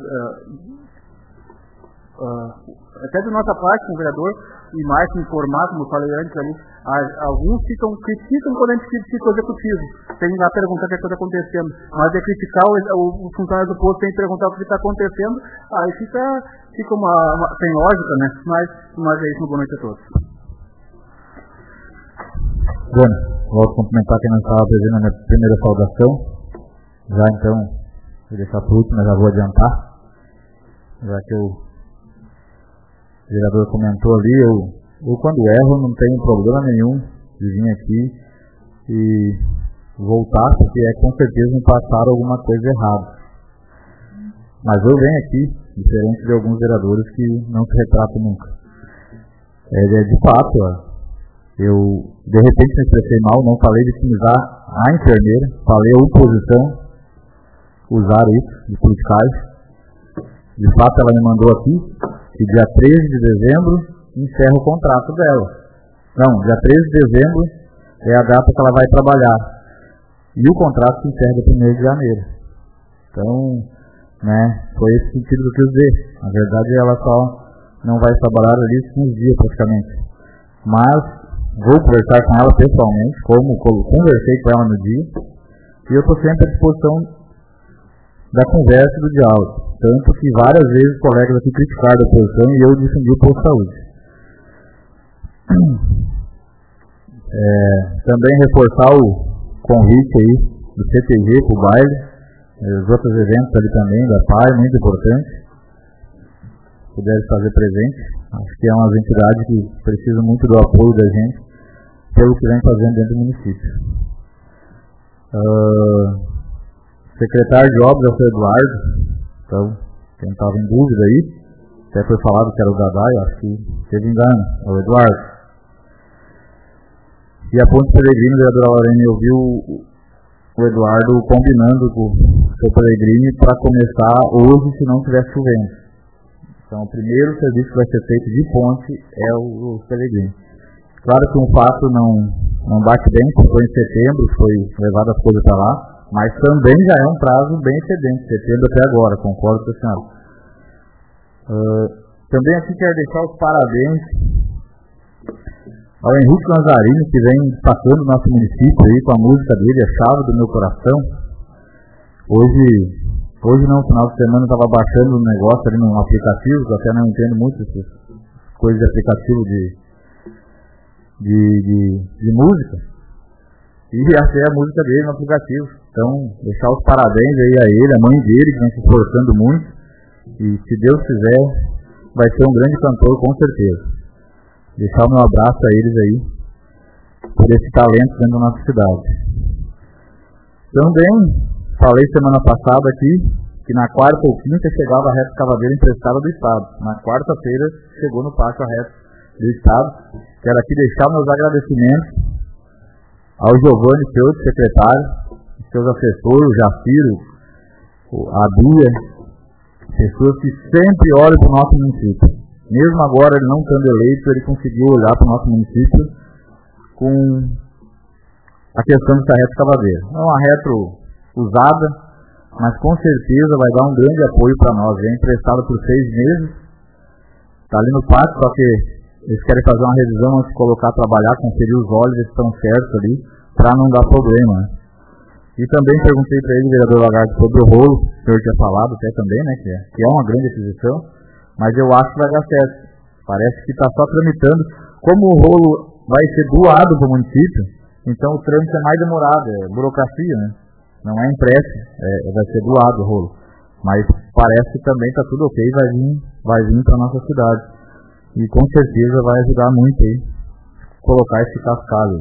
até da nossa parte, com o vereador, e mais se informar, como eu falei antes ali, alguns criticam quando a gente critica o executivo. Tem lá perguntar o que está acontecendo. Mas é criticar o funcionário do posto, tem que perguntar o que está acontecendo, aí fica sem lógica, né? Mas é isso, boa noite a todos. Bueno, vou complementar quem não estava presente na minha primeira saudação. Já então, vou deixar para o último, mas já vou adiantar. Já que o vereador comentou ali, eu quando erro não tenho problema nenhum de vir aqui e voltar, porque com certeza me passaram alguma coisa errada. Mas eu venho aqui, diferente de alguns vereadores que não se retratam nunca. De fato, eu de repente me expressei mal, não falei de vitimizar a enfermeira, falei a oposição usar isso de politicagem. De fato, ela me mandou aqui que dia 13 de dezembro encerra o contrato dela. Não, dia 13 de dezembro é a data que ela vai trabalhar. E o contrato se encerra dia 1º de janeiro. Então, foi esse sentido que eu quis dizer. Na verdade, ela só não vai trabalhar ali 15 dias praticamente. Mas vou conversar com ela pessoalmente, como conversei com ela no dia. E eu estou sempre à disposição da conversa e do diálogo. Tanto que várias vezes colegas aqui criticaram a oposição e eu defendi o posto de saúde. Também reforçar o convite aí do CTG para o baile, os outros eventos ali também, da PAI, muito importante, puderem fazer presente. Acho que é uma entidade que precisa muito do apoio da gente, pelo que vem fazendo dentro do município. Secretário de Obras é o Eduardo, então, quem estava em dúvida aí, até foi falado que era o Dadai, acho que teve engano, é o Eduardo. E a Ponte Peregrino, a vereadora Lorena, eu vi o Eduardo combinando com o seu Peregrino para começar hoje, se não estiver chovendo. Então, o primeiro serviço que vai ser feito de ponte é o Peregrino. Claro que um fato não bate bem, porque foi em setembro, foi levado as coisas para lá, mas também já é um prazo bem excedente, setembro até agora, concordo com o senhor. Também aqui quero deixar os parabéns Ao Henrique Lanzarini, que vem destacando o nosso município aí com a música dele, A Chave do Meu Coração. Hoje não, no final de semana, eu estava baixando um negócio ali num aplicativo, que eu até não entendo muito essas coisas de aplicativo de música, e achei a música dele no aplicativo. Então, deixar os parabéns aí a ele, a mãe dele, que vem se esforçando muito, e se Deus quiser, vai ser um grande cantor, com certeza. Deixar o meu abraço a eles aí, por esse talento dentro da nossa cidade. Também, falei semana passada aqui, que na quarta ou quinta chegava a reta escavadeira emprestada do Estado. Na quarta-feira chegou no pátio a reta do Estado. Quero aqui deixar meus agradecimentos ao Giovanni, seu secretário, seus assessores, o Jafiro, a Bia, pessoas que sempre olham para o nosso município. Mesmo agora ele não estando eleito, ele conseguiu olhar para o nosso município com a questão dessa reta escavadeira. Não é uma reta usada, mas com certeza vai dar um grande apoio para nós. É emprestado por 6 meses, está ali no pátio, só que eles querem fazer uma revisão antes de colocar a trabalhar, conferir os olhos, eles estão certos ali, para não dar problema. Né? E também perguntei para ele, vereador Lagarde, sobre o rolo, o senhor tinha falado até também, né, que é uma grande aquisição, mas eu acho que vai dar certo. Parece que está só tramitando. Como o rolo vai ser doado para o município, então o trâmite é mais demorado, é burocracia, né? Não é empréstimo, vai ser doado o rolo. Mas parece que também está tudo ok, vai vir para a nossa cidade. E com certeza vai ajudar muito aí colocar esse cascalho.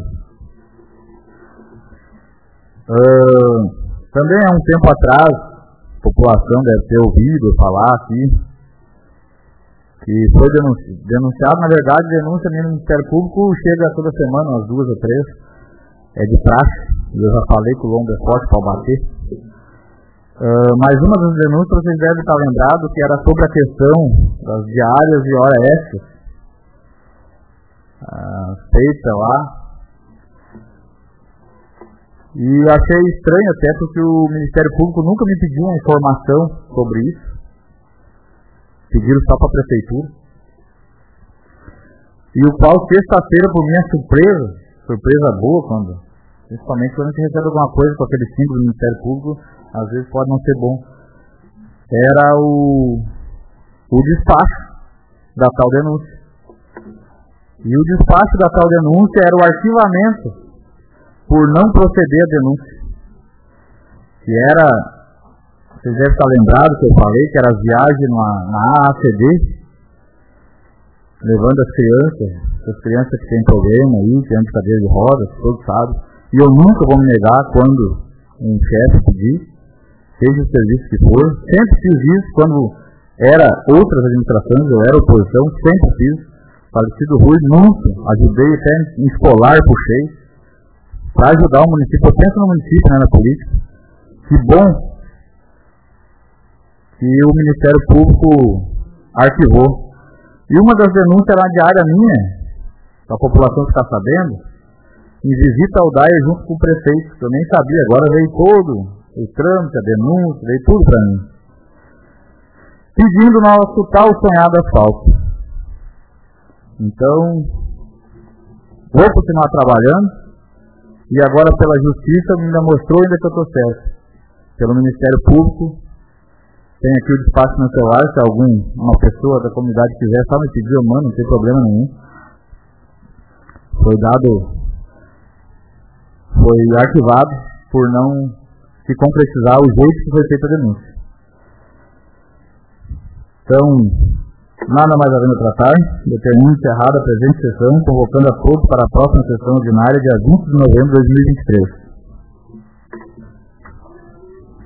Também há um tempo atrás, a população deve ter ouvido falar aqui, que foi denunciado, na verdade, denúncia no Ministério Público chega toda semana, umas 2 ou 3, é de praxe, eu já falei que o lombo é forte para bater. Mas uma das denúncias, vocês devem estar lembrados, que era sobre a questão das diárias e hora extras, feita lá. E achei estranho até porque o Ministério Público nunca me pediu uma informação sobre isso. Pediram só para a Prefeitura. E o qual, sexta-feira, por minha surpresa boa, principalmente quando a gente recebe alguma coisa com aquele símbolo do Ministério Público, às vezes pode não ser bom. Era o despacho da tal denúncia. E o despacho da tal denúncia era o arquivamento por não proceder à denúncia. Que era, vocês devem estar lembrados que eu falei, que era as viagens na AACD, levando as crianças que têm problema aí, que andam de cadeira de rodas, todos sabem. E eu nunca vou me negar quando um chefe pedir, seja o serviço que for, sempre fiz isso quando era outras administrações, eu era oposição, sempre fiz. Falecido Rui, nunca ajudei, até em escolar puxei, para ajudar o município. Eu penso no município, né, na política. Que bom que o Ministério Público arquivou. E uma das denúncias era diária minha, para a população ficar sabendo, em visita ao DAE junto com o prefeito, que eu nem sabia, agora veio todo o trâmite, a denúncia, veio tudo para mim. Pedindo nosso tal sonhado asfalto. Então, vou continuar trabalhando, e agora pela Justiça me ainda mostrou ainda que eu estou certo. Pelo Ministério Público, tem aqui o despacho no celular, se uma pessoa da comunidade quiser, só me pedir, eu mando, não tem problema nenhum. Foi arquivado por não se concretizar o jeito que foi feita a denúncia. Então, nada mais havendo a tratar, determino encerrada a presente sessão, convocando a todos para a próxima sessão ordinária, dia 20 de novembro de 2023.